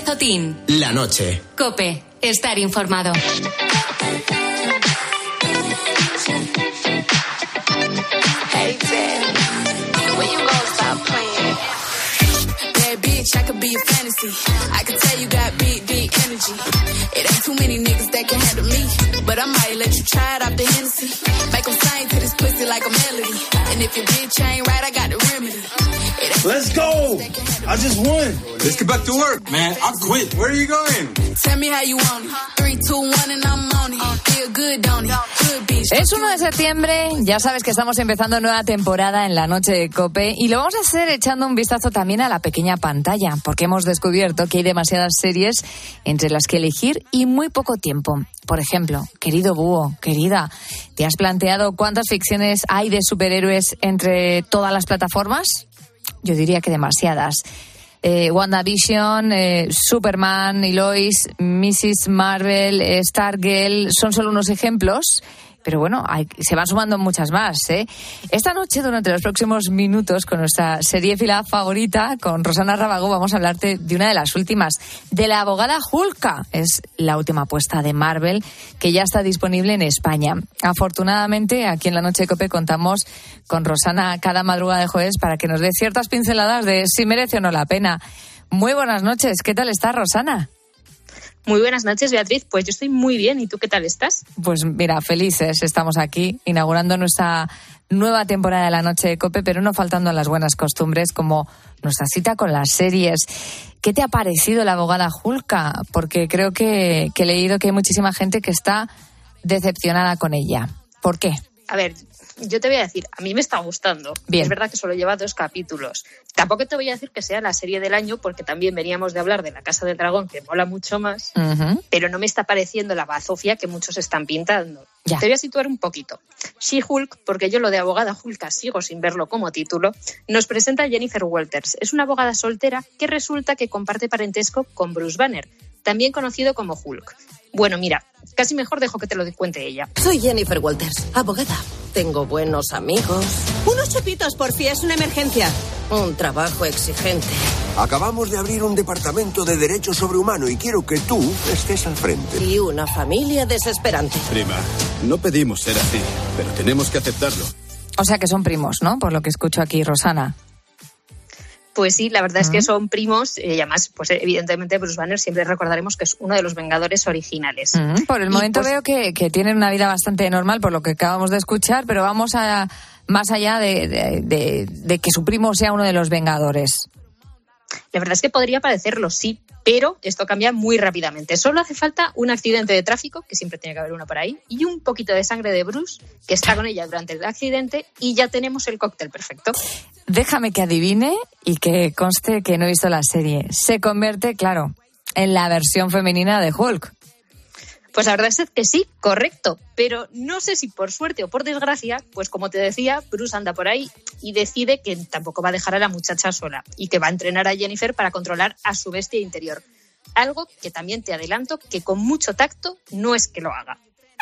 [SPEAKER 2] Pérez Otín.
[SPEAKER 1] La noche.
[SPEAKER 2] COPE. Estar informado.
[SPEAKER 12] Hey, Daddy, when you gonna stop playing? Bad bitch, I could be a fantasy. I could tell you got big, big energy. It ain't too many niggas that can handle me, but I might let you try it off the Hennessy. Make them sing to this pussy like a melody. And if your bitch ain't right, I got the remedy.
[SPEAKER 21] Let's go! I just won. Let's get back to work, man. I quit. Where are you going?
[SPEAKER 12] Tell me how you want it. Three, two, one, and I'm on it. Feel good, don't it? Good bitch.
[SPEAKER 3] Es uno de septiembre, ya sabes que estamos empezando nueva temporada en la noche de COPE y lo vamos a hacer echando un vistazo también a la pequeña pantalla, porque hemos descubierto que hay demasiadas series entre las que elegir y muy poco tiempo. Por ejemplo, querido búho, querida, ¿te has planteado cuántas ficciones hay de superhéroes entre todas las plataformas? Yo diría que demasiadas. Eh, WandaVision, eh, Superman y Lois, missus Marvel, eh, Stargirl, son solo unos ejemplos. Pero bueno, hay, se van sumando muchas más, ¿eh? Esta noche, durante los próximos minutos, con nuestra seriéfila favorita, con Rosana Rábago, vamos a hablarte de una de las últimas, de La abogada Hulka. Es la última apuesta de Marvel, que ya está disponible en España. Afortunadamente, aquí en la noche de COPE contamos con Rosana cada madrugada de jueves para que nos dé ciertas pinceladas de si merece o no la pena. Muy buenas noches, ¿qué tal está, Rosana?
[SPEAKER 22] Muy buenas noches, Beatriz. Pues yo estoy muy bien. ¿Y tú qué tal estás?
[SPEAKER 3] Pues mira, felices. Estamos aquí inaugurando nuestra nueva temporada de la noche de COPE, pero no faltando a las buenas costumbres como nuestra cita con las series. ¿Qué te ha parecido La abogada Hulka? Porque creo que, que he leído que hay muchísima gente que está decepcionada con ella. ¿Por qué?
[SPEAKER 22] A ver, yo te voy a decir, a mí me está gustando.
[SPEAKER 3] Bien.
[SPEAKER 22] Es verdad que solo lleva dos capítulos. Tampoco te voy a decir que sea la serie del año, porque también veníamos de hablar de La Casa del Dragón, que mola mucho más, uh-huh. pero no me está pareciendo la bazofia que muchos están pintando. Ya. Te voy a situar un poquito. She-Hulk, porque yo lo de abogada Hulka sigo sin verlo como título, nos presenta a Jennifer Walters. Es una abogada soltera que resulta que comparte parentesco con Bruce Banner, también conocido como Hulk. Bueno, mira, casi mejor dejo que te lo cuente ella.
[SPEAKER 23] Soy Jennifer Walters, abogada. Tengo buenos amigos.
[SPEAKER 13] Unos chupitos, por fin, es una emergencia.
[SPEAKER 23] Un trabajo exigente.
[SPEAKER 24] Acabamos de abrir un departamento de derecho sobrehumano y quiero que tú estés al frente.
[SPEAKER 23] Y una familia desesperante.
[SPEAKER 11] Prima, no pedimos ser así, pero tenemos que aceptarlo.
[SPEAKER 3] O sea que son primos, ¿no? Por lo que escucho aquí, Rosana.
[SPEAKER 22] Pues sí, la verdad uh-huh. es que son primos y además, pues evidentemente Bruce Banner siempre recordaremos que es uno de los Vengadores originales.
[SPEAKER 3] Uh-huh. Por el momento
[SPEAKER 22] pues,
[SPEAKER 3] veo que, que tienen una vida bastante normal por lo que acabamos de escuchar, pero vamos a más allá de, de, de, de que su primo sea uno de los Vengadores.
[SPEAKER 22] La verdad es que podría parecerlo, sí, pero esto cambia muy rápidamente. Solo hace falta un accidente de tráfico, que siempre tiene que haber uno por ahí, y un poquito de sangre de Bruce, que está con ella durante el accidente, y ya tenemos el cóctel perfecto.
[SPEAKER 3] Déjame que adivine y que conste que no he visto la serie. Se convierte, claro, en la versión femenina de Hulk.
[SPEAKER 22] Pues la verdad es que sí, correcto. Pero no sé si por suerte o por desgracia, pues como te decía, Bruce anda por ahí y decide que tampoco va a dejar a la muchacha sola y que va a entrenar a Jennifer para controlar a su bestia interior. Algo que también te adelanto que con mucho tacto no es que lo haga.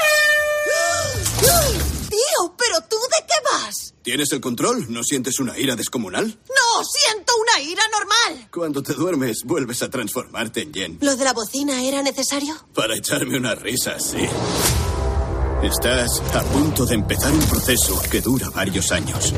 [SPEAKER 13] ¡Tío! ¿Pero tú de qué vas?
[SPEAKER 11] ¿Tienes el control? ¿No sientes una ira descomunal?
[SPEAKER 13] ¡No! ¡Siento una ira normal!
[SPEAKER 11] Cuando te duermes, vuelves a transformarte en Jen.
[SPEAKER 13] ¿Lo de la bocina era necesario?
[SPEAKER 11] Para echarme una risa, sí. Estás a punto de empezar un proceso que dura varios años.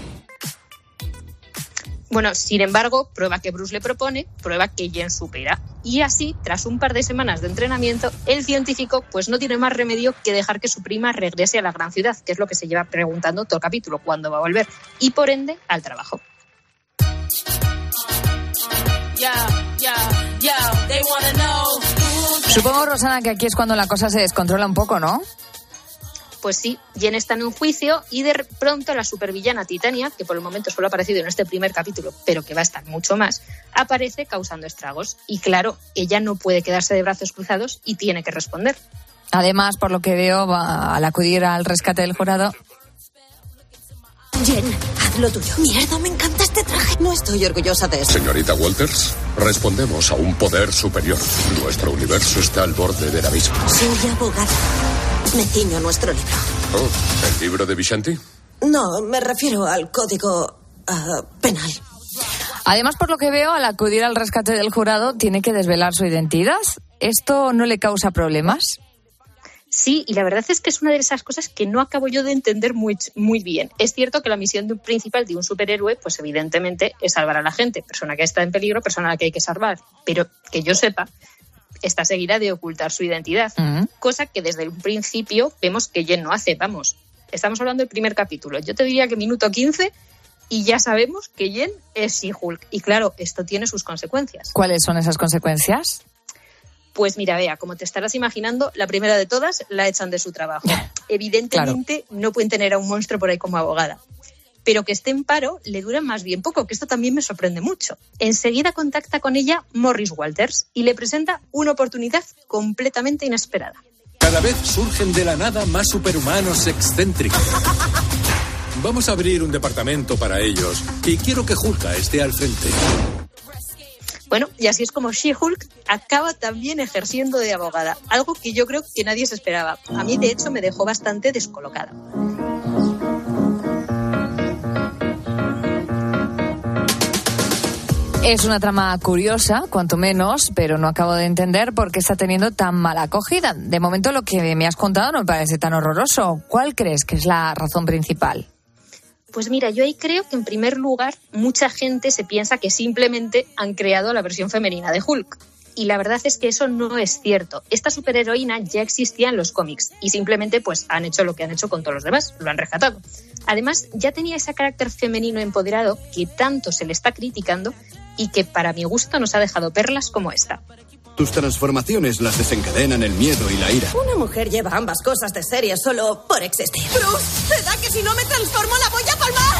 [SPEAKER 22] Bueno, sin embargo, prueba que Bruce le propone, prueba que Jen supera. Y así, tras un par de semanas de entrenamiento, el científico pues no tiene más remedio que dejar que su prima regrese a la gran ciudad, que es lo que se lleva preguntando todo el capítulo, cuándo va a volver, y por ende, al trabajo.
[SPEAKER 3] Supongo, Rosana, que aquí es cuando la cosa se descontrola un poco, ¿no?
[SPEAKER 22] Pues sí, Jen está en un juicio y de pronto la supervillana Titania, que por el momento solo ha aparecido en este primer capítulo, pero que va a estar mucho más, aparece causando estragos. Y claro, ella no puede quedarse de brazos cruzados y tiene que responder.
[SPEAKER 3] Además, por lo que veo, va al acudir al rescate del jurado.
[SPEAKER 13] Jen, haz lo tuyo. Mierda, me encanta este traje. No estoy orgullosa de eso.
[SPEAKER 25] Señorita Walters, respondemos a un poder superior. Nuestro universo está al borde del abismo.
[SPEAKER 13] Soy abogada. Me ciño nuestro libro.
[SPEAKER 25] Oh, ¿el libro de Vishanti?
[SPEAKER 13] No, me refiero al código uh, penal.
[SPEAKER 3] Además, por lo que veo, al acudir al rescate del jurado, tiene que desvelar su identidad. ¿Esto no le causa problemas?
[SPEAKER 22] Sí, y la verdad es que es una de esas cosas que no acabo yo de entender muy, muy bien. Es cierto que la misión de un principal de un superhéroe, pues evidentemente es salvar a la gente, persona que está en peligro, persona a la que hay que salvar. Pero que yo sepa, está seguida de ocultar su identidad, uh-huh. cosa que desde un principio vemos que Jen no hace. Vamos, estamos hablando del primer capítulo. Yo te diría que minuto quince y ya sabemos que Jen es She-Hulk. Y claro, esto tiene sus consecuencias.
[SPEAKER 3] ¿Cuáles son esas consecuencias?
[SPEAKER 22] Pues mira, Bea, como te estarás imaginando, la primera de todas la echan de su trabajo. Evidentemente claro. No pueden tener a un monstruo por ahí como abogada. Pero que esté en paro le dura más bien poco, que esto también me sorprende mucho. Enseguida contacta con ella Morris Walters y le presenta una oportunidad completamente inesperada.
[SPEAKER 4] Cada vez surgen de la nada más superhumanos excéntricos. Vamos a abrir un departamento para ellos y quiero que Hulka esté al frente.
[SPEAKER 22] Bueno, y así es como She-Hulk acaba también ejerciendo de abogada, algo que yo creo que nadie se esperaba. A mí, de hecho, me dejó bastante descolocada.
[SPEAKER 3] Es una trama curiosa, cuanto menos, pero no acabo de entender por qué está teniendo tan mala acogida. De momento, lo que me has contado no me parece tan horroroso. ¿Cuál crees que es la razón principal?
[SPEAKER 22] Pues mira, yo ahí creo que en primer lugar mucha gente se piensa que simplemente han creado la versión femenina de Hulk. Y la verdad es que eso no es cierto. Esta superheroína ya existía en los cómics y simplemente pues han hecho lo que han hecho con todos los demás, lo han rescatado. Además, ya tenía ese carácter femenino empoderado que tanto se le está criticando y que para mi gusto nos ha dejado perlas como esta.
[SPEAKER 11] Tus transformaciones las desencadenan el miedo y la ira.
[SPEAKER 23] Una mujer lleva ambas cosas de serie solo por existir.
[SPEAKER 13] Bruce, ¿te da que si no me transformo la voy a palmar?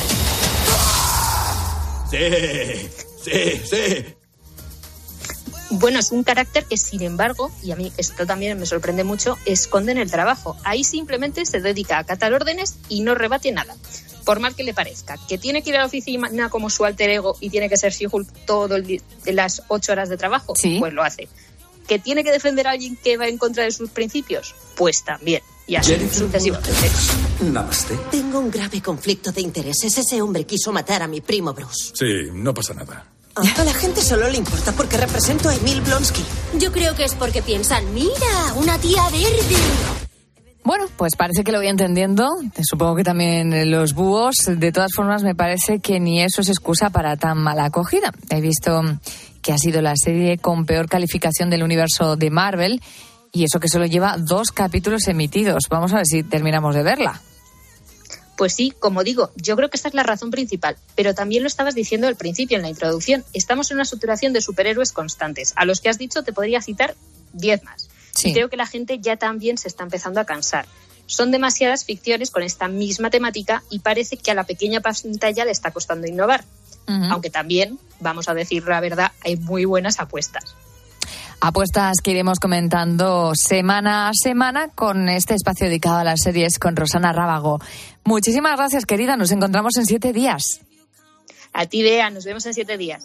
[SPEAKER 11] Sí, sí, sí.
[SPEAKER 22] Bueno, es un carácter que, sin embargo, y a mí esto también me sorprende mucho, esconde en el trabajo. Ahí simplemente se dedica a acatar órdenes y no rebate nada. Por mal que le parezca, que tiene que ir a la oficina como su alter ego y tiene que ser She-Hulk todo el día, las ocho horas de trabajo, ¿sí? Pues lo hace. ¿Que tiene que defender a alguien que va en contra de sus principios? Pues también. Y así sucesivamente.
[SPEAKER 24] Namaste.
[SPEAKER 23] Tengo un grave conflicto de intereses. Ese hombre quiso matar a mi primo Bruce.
[SPEAKER 4] Sí, no pasa nada.
[SPEAKER 23] A la gente solo le importa porque represento a Emil Blonsky.
[SPEAKER 18] Yo creo que es porque piensan, mira, una tía verde.
[SPEAKER 3] Bueno, pues parece que lo voy entendiendo. Supongo que también los búhos. De todas formas, me parece que ni eso es excusa para tan mala acogida. He visto que ha sido la serie con peor calificación del universo de Marvel y eso que solo lleva dos capítulos emitidos. Vamos a ver si terminamos de verla.
[SPEAKER 22] Pues sí, como digo, yo creo que esta es la razón principal, pero también lo estabas diciendo al principio en la introducción. Estamos en una saturación de superhéroes constantes. A los que has dicho te podría citar diez más. Sí. Y creo que la gente ya también se está empezando a cansar. Son demasiadas ficciones con esta misma temática y parece que a la pequeña pantalla le está costando innovar. Uh-huh. Aunque también, vamos a decir la verdad, hay muy buenas apuestas.
[SPEAKER 3] Apuestas que iremos comentando semana a semana con este espacio dedicado a las series con Rosana Rábago. Muchísimas gracias, querida. Nos encontramos en siete días.
[SPEAKER 22] A ti, Bea. Nos vemos en siete días.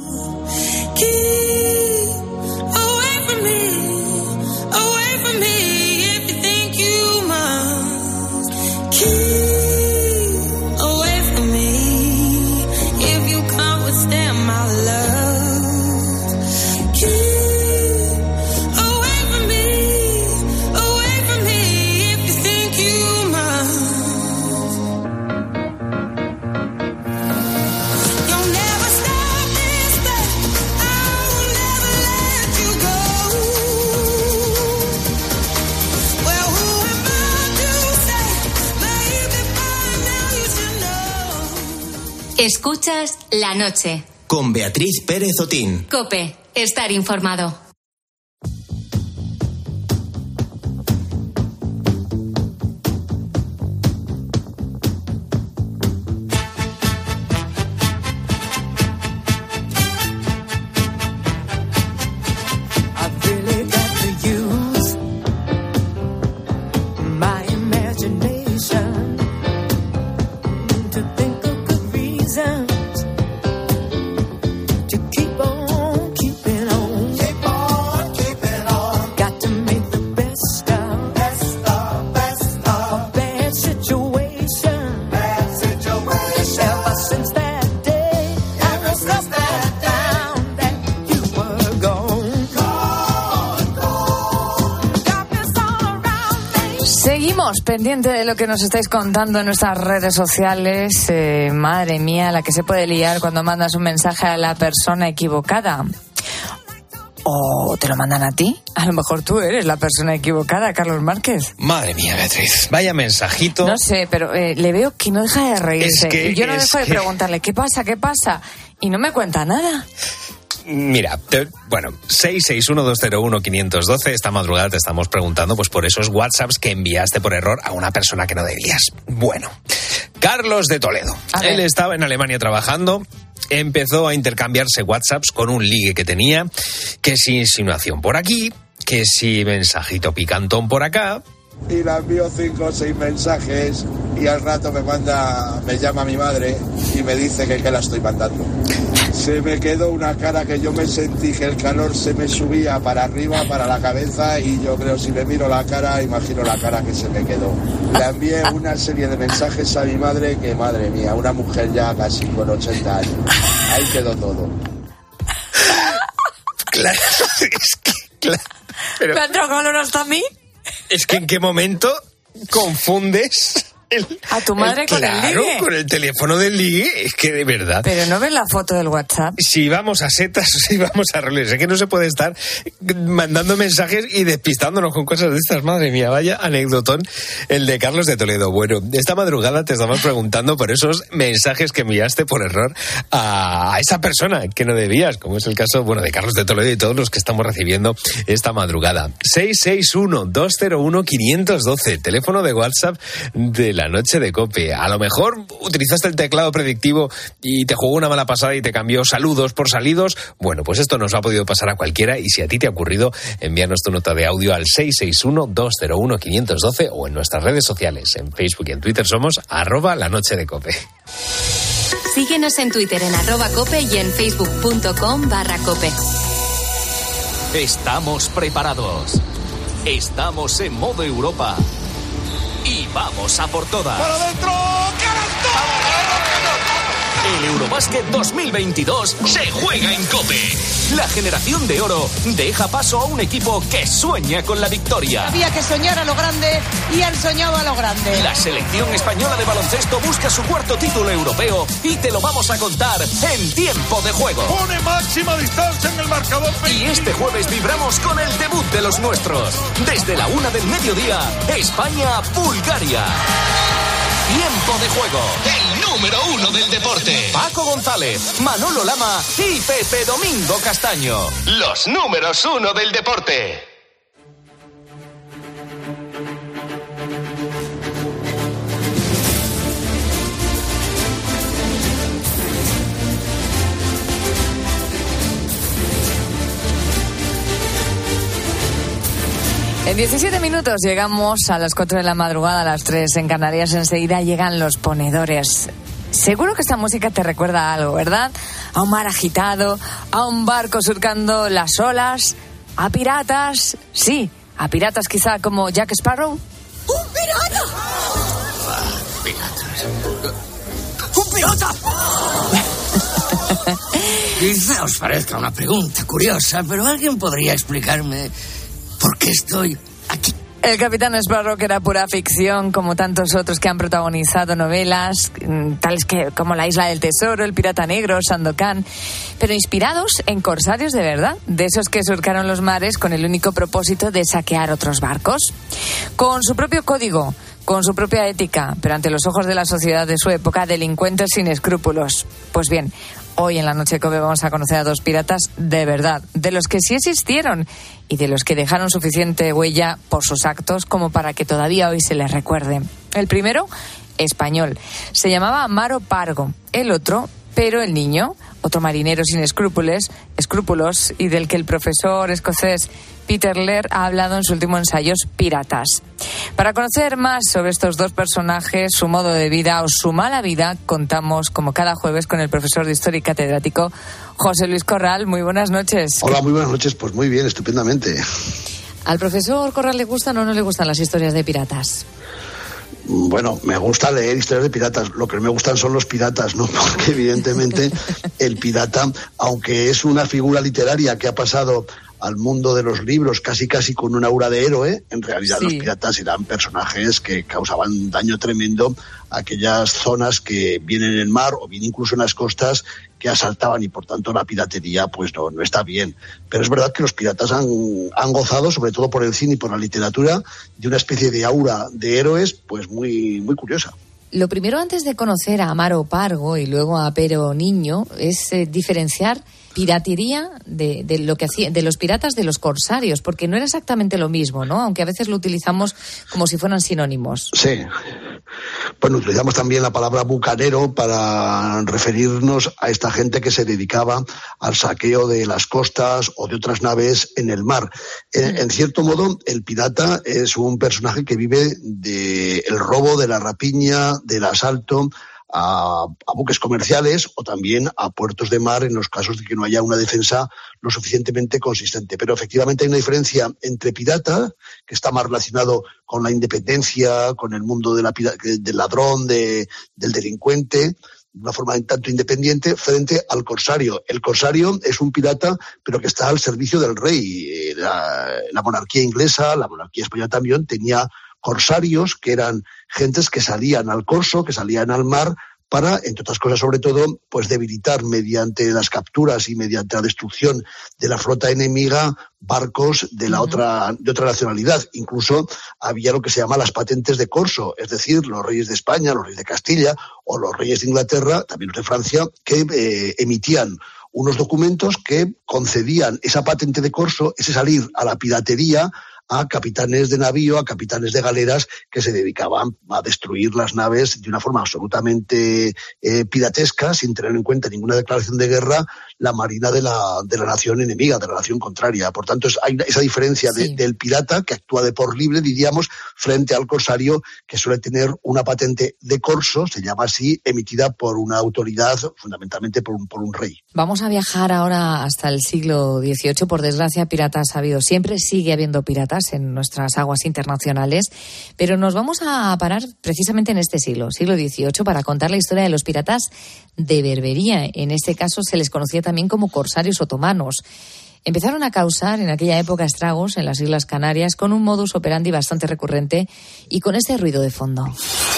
[SPEAKER 2] Escuchas La Noche.
[SPEAKER 1] Con Beatriz Pérez Otín.
[SPEAKER 2] COPE. Estar informado.
[SPEAKER 5] To keep on keeping on. Keep on.
[SPEAKER 3] Seguimos pendiente de lo que nos estáis contando en nuestras redes sociales. Eh, madre mía, la que se puede liar cuando mandas un mensaje a la persona equivocada. ¿O te lo mandan a ti? A lo mejor tú eres la persona equivocada, Carlos Márquez.
[SPEAKER 10] Madre mía, Beatriz, vaya mensajito.
[SPEAKER 3] No sé, pero eh, le veo que no deja de reírse.
[SPEAKER 10] Es que,
[SPEAKER 3] y yo no
[SPEAKER 10] es
[SPEAKER 3] dejo de
[SPEAKER 10] que...
[SPEAKER 3] preguntarle, ¿qué pasa, qué pasa? Y no me cuenta nada.
[SPEAKER 10] Mira, te, bueno, seis seis uno dos cero uno cinco uno dos, esta madrugada te estamos preguntando pues por esos WhatsApps que enviaste por error a una persona que no debías. Bueno, Carlos de Toledo, él estaba en Alemania trabajando, empezó a intercambiarse WhatsApps con un ligue que tenía, que si insinuación por aquí, que si mensajito picantón por acá.
[SPEAKER 5] Y la envío cinco o seis mensajes y al rato me manda, me llama mi madre y me dice que, que la estoy mandando. Se me quedó una cara que yo me sentí que el calor se me subía para arriba, para la cabeza, y yo creo, si le miro la cara, imagino la cara que se me quedó. Le envié una serie de mensajes a mi madre que, madre mía, una mujer ya casi con ochenta años. Ahí quedó todo.
[SPEAKER 10] Claro, es que, claro. Pero,
[SPEAKER 3] ¿me ha entrado calor hasta a mí?
[SPEAKER 10] Es que en qué momento confundes el,
[SPEAKER 3] a tu madre
[SPEAKER 10] el,
[SPEAKER 3] con
[SPEAKER 10] claro,
[SPEAKER 3] el ligue.
[SPEAKER 10] Con el teléfono del ligue, es que de verdad.
[SPEAKER 3] Pero no ves la foto del WhatsApp.
[SPEAKER 10] Si vamos a setas o si vamos a roles, es que no se puede estar mandando mensajes y despistándonos con cosas de estas. Madre mía, vaya anécdotón el de Carlos de Toledo. Bueno, esta madrugada te estamos preguntando por esos mensajes que enviaste por error a, a esa persona que no debías, como es el caso, bueno, de Carlos de Toledo y todos los que estamos recibiendo esta madrugada. seis seis uno dos cero uno cinco uno dos, teléfono de WhatsApp de la noche de COPE. A lo mejor utilizaste el teclado predictivo y te jugó una mala pasada y te cambió saludos por salidos. Bueno, pues esto nos ha podido pasar a cualquiera, y si a ti te ha ocurrido, envíanos tu nota de audio al seis seis uno dos cero uno cinco uno dos o en nuestras redes sociales. En Facebook y en Twitter somos arroba la noche de COPE.
[SPEAKER 2] Síguenos en Twitter en arroba COPE y en facebook.com barra COPE.
[SPEAKER 6] Estamos preparados. Estamos en modo Europa. Y vamos a por todas.
[SPEAKER 21] ¡Para adentro!
[SPEAKER 6] El Eurobásquet dos mil veintidós se juega en COPE. La generación de oro deja paso a un equipo que sueña con la victoria.
[SPEAKER 7] Había que soñar a lo grande y han soñado a lo grande.
[SPEAKER 6] La selección española de baloncesto busca su cuarto título europeo y te lo vamos a contar en tiempo de juego.
[SPEAKER 21] Pone máxima distancia en el marcador.
[SPEAKER 6] Y este jueves vibramos con el debut de los nuestros. Desde la una del mediodía, España-Bulgaria. Tiempo de juego. El número uno del deporte. Paco González, Manolo Lama y Pepe Domingo Castaño. Los números uno del deporte.
[SPEAKER 3] En diecisiete minutos llegamos a las cuatro de la madrugada, a las tres en Canarias. Enseguida llegan los ponedores. Seguro que esta música te recuerda a algo, ¿verdad? A un mar agitado, a un barco surcando las olas, a piratas. Sí, a piratas quizá como Jack Sparrow.
[SPEAKER 7] ¡Un pirata!
[SPEAKER 21] Ah, piratas. ¡Un pirata! Quizá os parezca una pregunta curiosa, pero alguien podría explicarme por qué estoy aquí.
[SPEAKER 3] El Capitán Sparrow, que era pura ficción, como tantos otros que han protagonizado novelas, tales que como La Isla del Tesoro, El Pirata Negro, Sandokan, pero inspirados en corsarios de verdad, de esos que surcaron los mares con el único propósito de saquear otros barcos. Con su propio código, con su propia ética, pero ante los ojos de la sociedad de su época, delincuentes sin escrúpulos. Pues bien, hoy en la Noche de COPE vamos a conocer a dos piratas de verdad, de los que sí existieron y de los que dejaron suficiente huella por sus actos como para que todavía hoy se les recuerde. El primero, español, se llamaba Amaro Pargo. El otro, Pero el Niño, otro marinero sin escrúpulos, escrúpulos y del que el profesor escocés Peter Laird ha hablado en su último ensayo Piratas. Para conocer más sobre estos dos personajes, su modo de vida o su mala vida, contamos como cada jueves con el profesor de Historia y catedrático José Luis Corral. Muy buenas noches.
[SPEAKER 8] Hola, muy buenas noches. Pues muy bien, estupendamente.
[SPEAKER 3] ¿Al profesor Corral le gustan o no le gustan las historias de piratas?
[SPEAKER 8] Bueno, me gusta leer historias de piratas. Lo que me gustan son los piratas, ¿no? Porque evidentemente el pirata, aunque es una figura literaria que ha pasado al mundo de los libros casi casi con un aura de héroe, en realidad
[SPEAKER 3] Sí.
[SPEAKER 8] los piratas eran personajes que causaban daño tremendo a aquellas zonas que vienen en el mar o bien incluso en las costas que asaltaban, y por tanto la piratería pues no, no está bien. Pero es verdad que los piratas han, han gozado, sobre todo por el cine y por la literatura, de una especie de aura de héroes pues muy, muy curiosa.
[SPEAKER 3] Lo primero, antes de conocer a Amaro Pargo y luego a Pero Niño, es eh, diferenciar piratería de, de lo que hacía, de los piratas de los corsarios, porque no era exactamente lo mismo, ¿no? Aunque a veces lo utilizamos como si fueran sinónimos.
[SPEAKER 8] Sí. Bueno, utilizamos también la palabra bucanero para referirnos a esta gente que se dedicaba al saqueo de las costas o de otras naves en el mar. En, en cierto modo, el pirata es un personaje que vive del robo, de la rapiña, del asalto a, a buques comerciales o también a puertos de mar en los casos de que no haya una defensa lo suficientemente consistente. Pero efectivamente hay una diferencia entre pirata, que está más relacionado con la independencia, con el mundo de la, del ladrón, de, del delincuente, de una forma en tanto independiente, frente al corsario. El corsario es un pirata, pero que está al servicio del rey. La, la monarquía inglesa, la monarquía española también, tenía corsarios, que eran gentes que salían al corso, que salían al mar, para, entre otras cosas, sobre todo, pues debilitar mediante las capturas y mediante la destrucción de la flota enemiga barcos de la uh-huh. otra de otra nacionalidad. Incluso había lo que se llama las patentes de corso, es decir, los reyes de España, los reyes de Castilla o los reyes de Inglaterra, también los de Francia, que eh, emitían unos documentos que concedían esa patente de corso, ese salir a la piratería, a capitanes de navío, a capitanes de galeras que se dedicaban a destruir las naves de una forma absolutamente eh, piratesca, sin tener en cuenta ninguna declaración de guerra, la marina de la, de la nación enemiga, de la nación contraria. Por tanto, es, hay esa diferencia de, sí. del pirata, que actúa de por libre, diríamos, frente al corsario, que suele tener una patente de corso, se llama así, emitida por una autoridad, fundamentalmente por un, por un rey.
[SPEAKER 3] Vamos a viajar ahora hasta el siglo dieciocho. Por desgracia, piratas ha habido siempre, sigue habiendo piratas en nuestras aguas internacionales, pero nos vamos a parar precisamente en este siglo, siglo dieciocho, para contar la historia de los piratas de Berbería. En este caso se les conocía también como corsarios otomanos. Empezaron a causar en aquella época estragos en las Islas Canarias con un modus operandi bastante recurrente y con este ruido de fondo.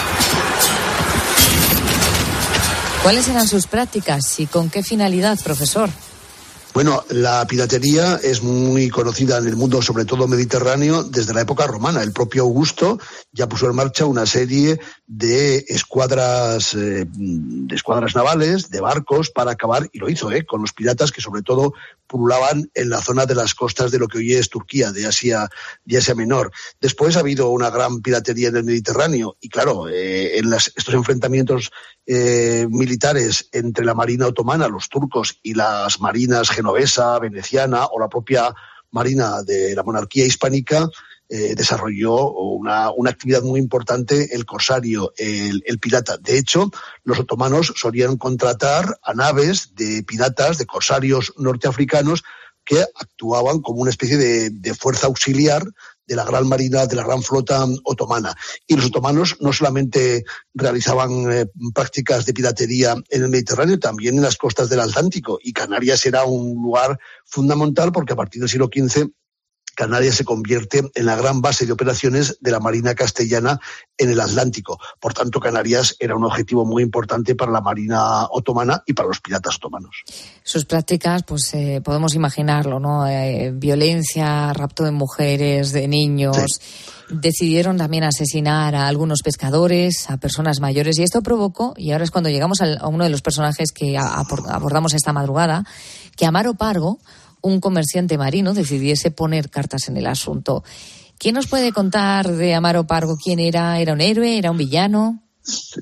[SPEAKER 3] ¿Cuáles eran sus prácticas y con qué finalidad, profesor?
[SPEAKER 8] Bueno, la piratería es muy conocida en el mundo, sobre todo mediterráneo, desde la época romana. El propio Augusto ya puso en marcha una serie de escuadras, eh, de escuadras navales, de barcos, para acabar, y lo hizo, eh, con los piratas que sobre todo pululaban en la zona de las costas de lo que hoy es Turquía, de Asia, de Asia Menor. Después ha habido una gran piratería en el Mediterráneo y, claro, eh, en las, estos enfrentamientos eh, militares entre la marina otomana, los turcos, y las marinas genovesa, veneciana o la propia marina de la monarquía hispánica, eh, desarrolló una, una actividad muy importante el corsario, el, el pirata. De hecho, los otomanos solían contratar a naves de piratas, de corsarios norteafricanos, que actuaban como una especie de, de fuerza auxiliar de la gran marina, de la gran flota otomana. Y los otomanos no solamente realizaban eh, prácticas de piratería en el Mediterráneo, también en las costas del Atlántico. Y Canarias era un lugar fundamental porque a partir del siglo quince Canarias se convierte en la gran base de operaciones de la Marina castellana en el Atlántico. Por tanto, Canarias era un objetivo muy importante para la Marina otomana y para los piratas otomanos.
[SPEAKER 3] Sus prácticas, pues eh, podemos imaginarlo, ¿no? Eh, violencia, rapto de mujeres, de niños. Sí. Decidieron también asesinar a algunos pescadores, a personas mayores, y esto provocó, y ahora es cuando llegamos al, a uno de los personajes que a, a, abordamos esta madrugada, que Amaro Pargo, un comerciante marino, decidiese poner cartas en el asunto. ¿Quién nos puede contar de Amaro Pargo? ¿Quién era? ¿Era un héroe? ¿Era un villano?
[SPEAKER 8] Sí.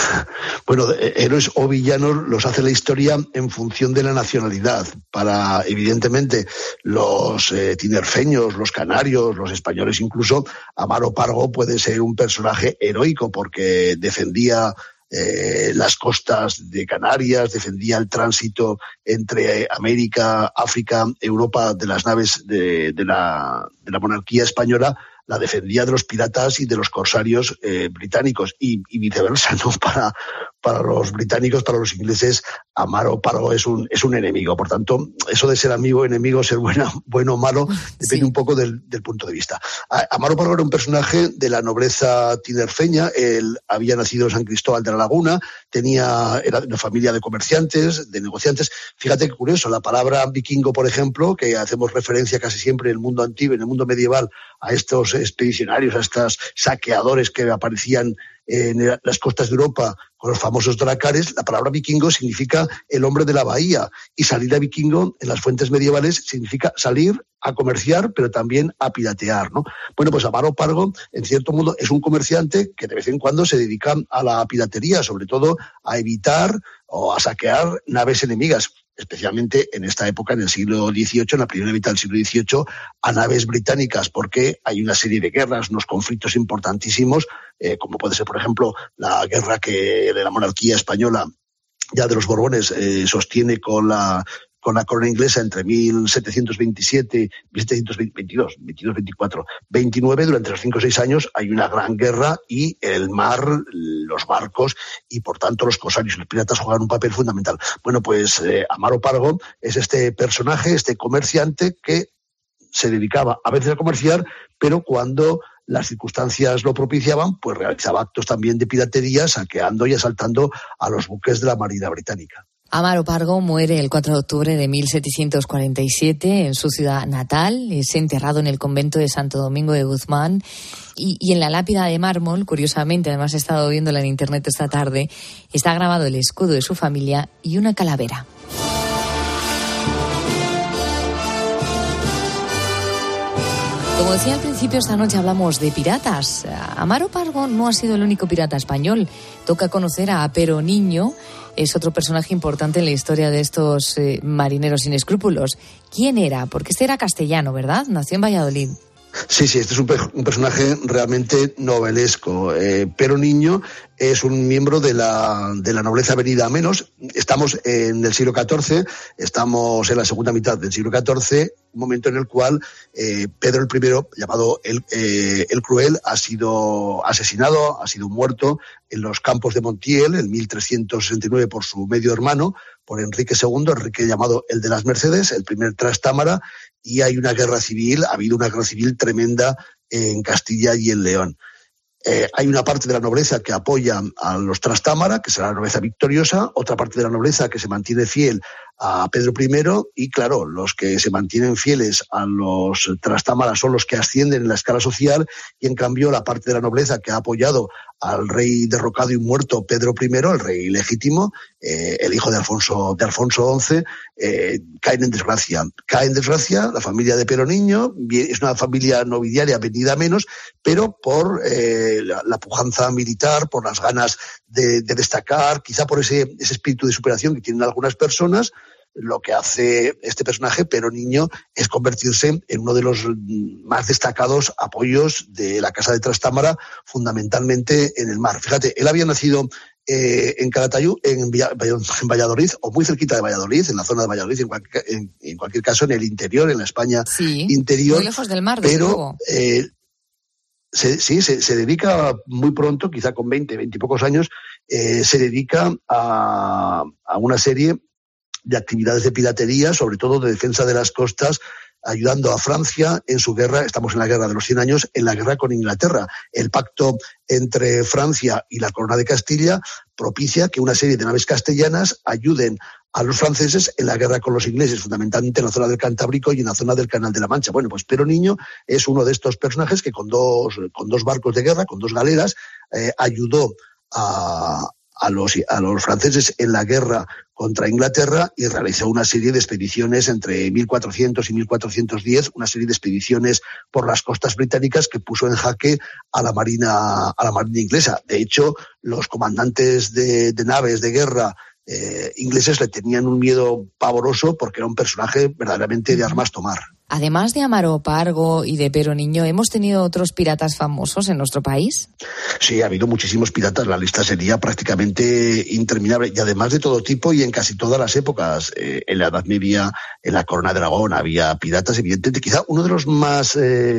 [SPEAKER 8] Bueno, héroes o villanos los hace la historia en función de la nacionalidad. Para, evidentemente, los eh, tinerfeños, los canarios, los españoles incluso, Amaro Pargo puede ser un personaje heroico porque defendía Eh, las costas de Canarias, defendía el tránsito entre América, África, Europa de las naves de, de, la, de la monarquía española la defendía de los piratas y de los corsarios eh, británicos, y, y viceversa, ¿no? Para, para los británicos, para los ingleses, Amaro Pargo es un, es un enemigo. Por tanto, eso de ser amigo, enemigo, ser buena, bueno o malo, depende sí. un poco del, del punto de vista. Amaro Pargo era un personaje de la nobleza tinerfeña. Él había nacido en San Cristóbal de la Laguna, tenía, era de una familia de comerciantes, de negociantes. Fíjate qué curioso, la palabra vikingo, por ejemplo, que hacemos referencia casi siempre en el mundo antiguo, en el mundo medieval, a estos expedicionarios, a estos saqueadores que aparecían en las costas de Europa con los famosos dracares. La palabra vikingo significa el hombre de la bahía, y salir a vikingo en las fuentes medievales significa salir a comerciar, pero también a piratear, ¿no? Bueno, pues Amaro Pargo, en cierto modo, es un comerciante que de vez en cuando se dedica a la piratería, sobre todo a evitar o a saquear naves enemigas, especialmente en esta época, en el siglo dieciocho, en la primera mitad del siglo dieciocho, a naves británicas, porque hay una serie de guerras, unos conflictos importantísimos, eh, como puede ser, por ejemplo, la guerra que de la monarquía española, ya de los Borbones, eh, sostiene con la con la corona inglesa entre mil setecientos veintisiete, mil setecientos veintidós, veintidós, veinticuatro, veintinueve, durante los cinco o seis años hay una gran guerra, y el mar, los barcos y por tanto los corsarios y los piratas juegan un papel fundamental. Bueno, pues eh, Amaro Pargo es este personaje, este comerciante que se dedicaba a veces a comerciar, pero cuando las circunstancias lo propiciaban, pues realizaba actos también de piratería, saqueando y asaltando a los buques de la Marina Británica.
[SPEAKER 3] Amaro Pargo muere el cuatro de octubre de mil setecientos cuarenta y siete en su ciudad natal. Es enterrado en el convento de Santo Domingo de Guzmán. Y, y en la lápida de mármol, curiosamente, además he estado viéndola en internet esta tarde, está grabado el escudo de su familia y una calavera. Como decía al principio, esta noche hablamos de piratas. Amaro Pargo no ha sido el único pirata español. Toca conocer a Pero Niño. Es otro personaje importante en la historia de estos eh, marineros sin escrúpulos. ¿Quién era? Porque este era castellano, ¿verdad? Nació en Valladolid.
[SPEAKER 8] Sí, sí, este es un, pe- un personaje realmente novelesco. Eh, Pero Niño es un miembro de la, de la nobleza venida a menos. Estamos en el siglo catorce, estamos en la segunda mitad del siglo catorce, un momento en el cual eh, Pedro el Primero, llamado el, eh, el Cruel, ha sido asesinado, ha sido muerto en los campos de Montiel en mil trescientos sesenta y nueve por su medio hermano, por Enrique segundo, Enrique llamado el de las Mercedes, el primer Trastámara, y hay una guerra civil, ha habido una guerra civil tremenda en Castilla y en León. Eh, hay una parte de la nobleza que apoya a los Trastámara, que será la nobleza victoriosa, otra parte de la nobleza que se mantiene fiel a Pedro primero, y claro, los que se mantienen fieles a los Trastámara son los que ascienden en la escala social, y en cambio la parte de la nobleza que ha apoyado al rey derrocado y muerto Pedro primero, el rey legítimo, eh, el hijo de Alfonso, de Alfonso once, eh, caen en desgracia. Cae en desgracia la familia de Pero Niño, es una familia nobiliaria venida a menos, pero por eh, la, la pujanza militar, por las ganas de, de destacar, quizá por ese, ese espíritu de superación que tienen algunas personas, lo que hace este personaje, Pero Niño, es convertirse en uno de los más destacados apoyos de la Casa de Trastámara, fundamentalmente en el mar. Fíjate, él había nacido eh, en Calatayud, en, en Valladolid, o muy cerquita de Valladolid, en la zona de Valladolid, en cualquier, en, en cualquier caso en el interior, en la España
[SPEAKER 3] sí,
[SPEAKER 8] interior.
[SPEAKER 3] Muy lejos del mar, desde
[SPEAKER 8] pero,
[SPEAKER 3] luego.
[SPEAKER 8] Eh, se, sí, se, se dedica muy pronto, quizá con veinte, veinte y pocos años, eh, se dedica a, a una serie de actividades de piratería, sobre todo de defensa de las costas, ayudando a Francia en su guerra, estamos en la guerra de los cien años, en la guerra con Inglaterra. El pacto entre Francia y la Corona de Castilla propicia que una serie de naves castellanas ayuden a los franceses en la guerra con los ingleses, fundamentalmente en la zona del Cantábrico y en la zona del Canal de la Mancha. Bueno, pues Pero Niño es uno de estos personajes que con dos, con dos barcos de guerra, con dos galeras, eh, ayudó a... A los, a los franceses en la guerra contra Inglaterra, y realizó una serie de expediciones entre mil cuatrocientos y mil cuatrocientos diez, una serie de expediciones por las costas británicas que puso en jaque a la marina, a la marina inglesa. De hecho, los comandantes de, de naves de guerra eh, ingleses le tenían un miedo pavoroso porque era un personaje verdaderamente de armas tomar.
[SPEAKER 3] Además de Amaro Pargo y de Pero Niño, ¿hemos tenido otros piratas famosos en nuestro país?
[SPEAKER 8] Sí, ha habido muchísimos piratas. La lista sería prácticamente interminable, y además de todo tipo y en casi todas las épocas. Eh, en la Edad Media, en la Corona de Aragón, había piratas, evidentemente. Quizá uno de los más... Eh,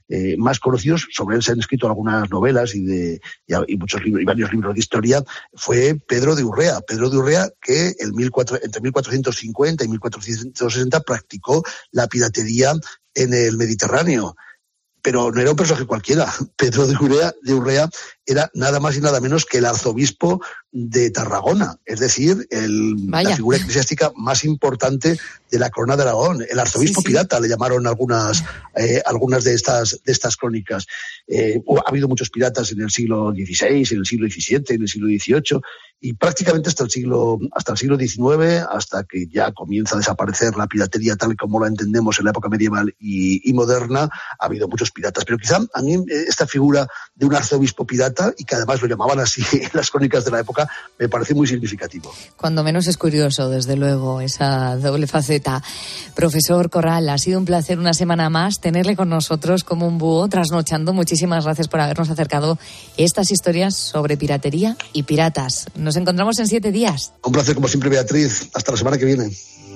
[SPEAKER 8] eh, más conocidos, sobre él se han escrito algunas novelas y, de, y, y muchos libros, y varios libros de historia, fue Pedro de Urrea. Pedro de Urrea que el mil cuatro, entre mil cuatrocientos cincuenta y mil cuatrocientos sesenta practicó la piratería en el Mediterráneo. Pero no era un personaje cualquiera. Pedro de Urrea, de Urrea era nada más y nada menos que el arzobispo de Tarragona, es decir, el, la figura eclesiástica más importante de la corona de Aragón. El arzobispo sí, sí. pirata le llamaron algunas, eh, algunas de estas, de estas crónicas. Eh, ha habido muchos piratas en el siglo dieciséis, en el siglo diecisiete, en el siglo dieciocho, y prácticamente hasta el siglo, hasta el siglo diecinueve, hasta que ya comienza a desaparecer la piratería tal como la entendemos en la época medieval y, y moderna, ha habido muchos piratas. Pero quizá a mí esta figura de un arzobispo pirata, y que además lo llamaban así en las crónicas de la época, me parece muy significativo.
[SPEAKER 3] Cuando menos es curioso, desde luego, esa doble faceta. Profesor Corral, ha sido un placer una semana más tenerle con nosotros como un búho trasnochando. Muchísimas gracias por habernos acercado estas historias sobre piratería y piratas. Nos encontramos en siete días.
[SPEAKER 8] Un placer como siempre, Beatriz. Hasta la semana que viene.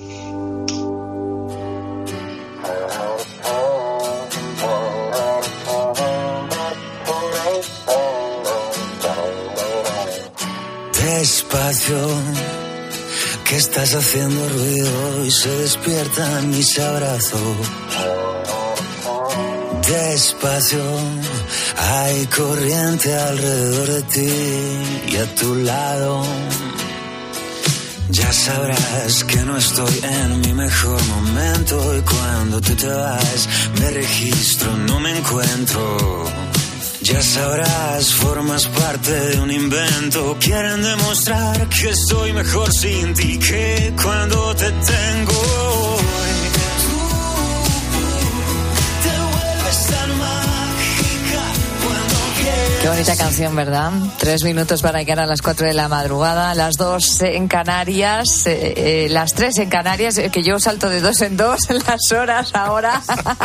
[SPEAKER 14] Despacio, que estás haciendo ruido y se despiertan mis abrazos. Despacio, hay corriente alrededor de ti y a tu lado. Ya sabrás que no estoy en mi mejor momento y cuando tú te vas me registro, no me encuentro. Ya sabrás, formas parte de un invento. Quieren demostrar que estoy mejor sin ti que cuando te tengo. Tú te vuelves tan mágica cuando quieres.
[SPEAKER 3] Qué bonita canción, ¿verdad? Tres minutos para llegar a las cuatro de la madrugada, las dos en Canarias, eh, eh, las tres en Canarias, eh, que yo salto de dos en dos en las horas ahora.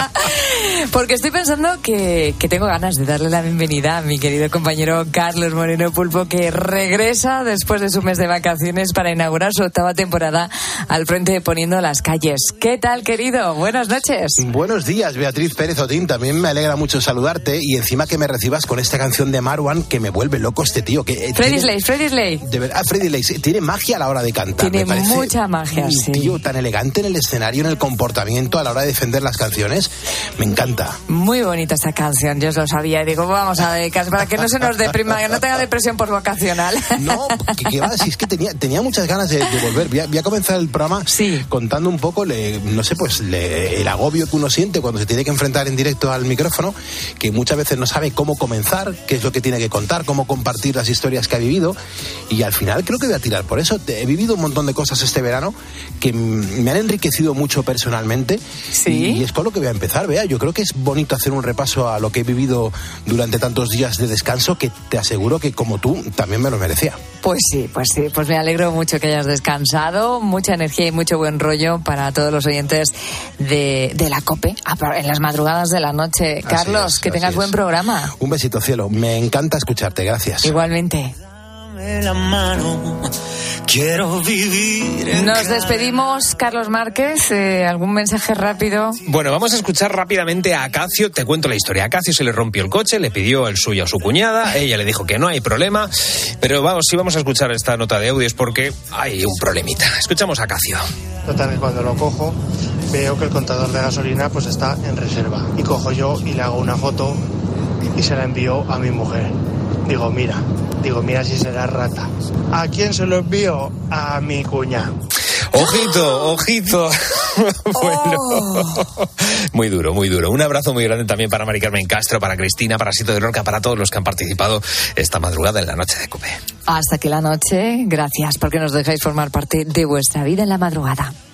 [SPEAKER 3] Porque estoy pensando que, que tengo ganas de darle la bienvenida a mi querido compañero Carlos Moreno Pulpo, que regresa después de su mes de vacaciones para inaugurar su octava temporada al frente de Poniendo las Calles. ¿Qué tal, querido? Buenas noches.
[SPEAKER 15] Buenos días, Beatriz Pérez Otín. También me alegra mucho saludarte y encima que me recibas con esta canción de Marwan, que me vuelve loco este tío. Que
[SPEAKER 3] Freddy Slade, Freddy Slade.
[SPEAKER 15] De verdad, Freddy Slade tiene magia a la hora de cantar.
[SPEAKER 3] Tiene
[SPEAKER 15] me parece
[SPEAKER 3] mucha magia,
[SPEAKER 15] un
[SPEAKER 3] sí.
[SPEAKER 15] tío tan elegante en el escenario, en el comportamiento, a la hora de defender las canciones. Me encanta.
[SPEAKER 3] Muy bonita esta canción, yo os lo sabía. Y digo, vamos a dedicar para que no se nos deprima, que no tenga depresión por vocacional.
[SPEAKER 15] No, que, que va, si es que tenía, tenía muchas ganas de, de volver. Voy a, voy a comenzar el programa
[SPEAKER 3] sí.
[SPEAKER 15] contando un poco, le, no sé, pues le, el agobio que uno siente cuando se tiene que enfrentar en directo al micrófono, que muchas veces no sabe cómo comenzar, qué es lo que tiene que contar, cómo compartir las historias que ha vivido, y al final creo que voy a tirar por eso. He vivido un montón de cosas este verano que me han enriquecido mucho personalmente.
[SPEAKER 3] Sí.
[SPEAKER 15] Y es con lo que voy a empezar, Bea. Yo creo que es bonito hacer un repaso a lo que he vivido durante tantos días de descanso, que te aseguro que como tú también me lo merecía.
[SPEAKER 3] Pues sí, pues sí, pues me alegro mucho que hayas descansado, mucha energía y mucho buen rollo para todos los oyentes de, de la COPE en las madrugadas de la noche. Así Carlos, es, que tengas es. buen programa.
[SPEAKER 15] Un besito, cielo, me encanta escucharte, gracias.
[SPEAKER 3] Igualmente.
[SPEAKER 14] La mano, quiero vivir.
[SPEAKER 3] Nos despedimos, Carlos Márquez. Eh, ¿Algún mensaje rápido?
[SPEAKER 10] Bueno, vamos a escuchar rápidamente a Acacio. Te cuento la historia. A Acacio se le rompió el coche, le pidió el suyo a su cuñada. Ella le dijo que no hay problema. Pero vamos, sí vamos a escuchar esta nota de audios porque hay un problemita. Escuchamos a Acacio.
[SPEAKER 16] Total, que cuando lo cojo, veo que el contador de gasolina pues está en reserva. Y cojo yo y le hago una foto y se la envío a mi mujer. Digo, mira. Digo, mira si será rata. ¿A quién se lo envío? A mi cuña.
[SPEAKER 10] Ojito, ojito. Bueno, oh. Muy duro, muy duro. Un abrazo muy grande también para Mari Carmen Castro, para Cristina, para Sito de Lorca, para todos los que han participado esta madrugada en la noche de COPE.
[SPEAKER 3] Hasta que la noche, gracias porque nos dejáis formar parte de vuestra vida en la madrugada.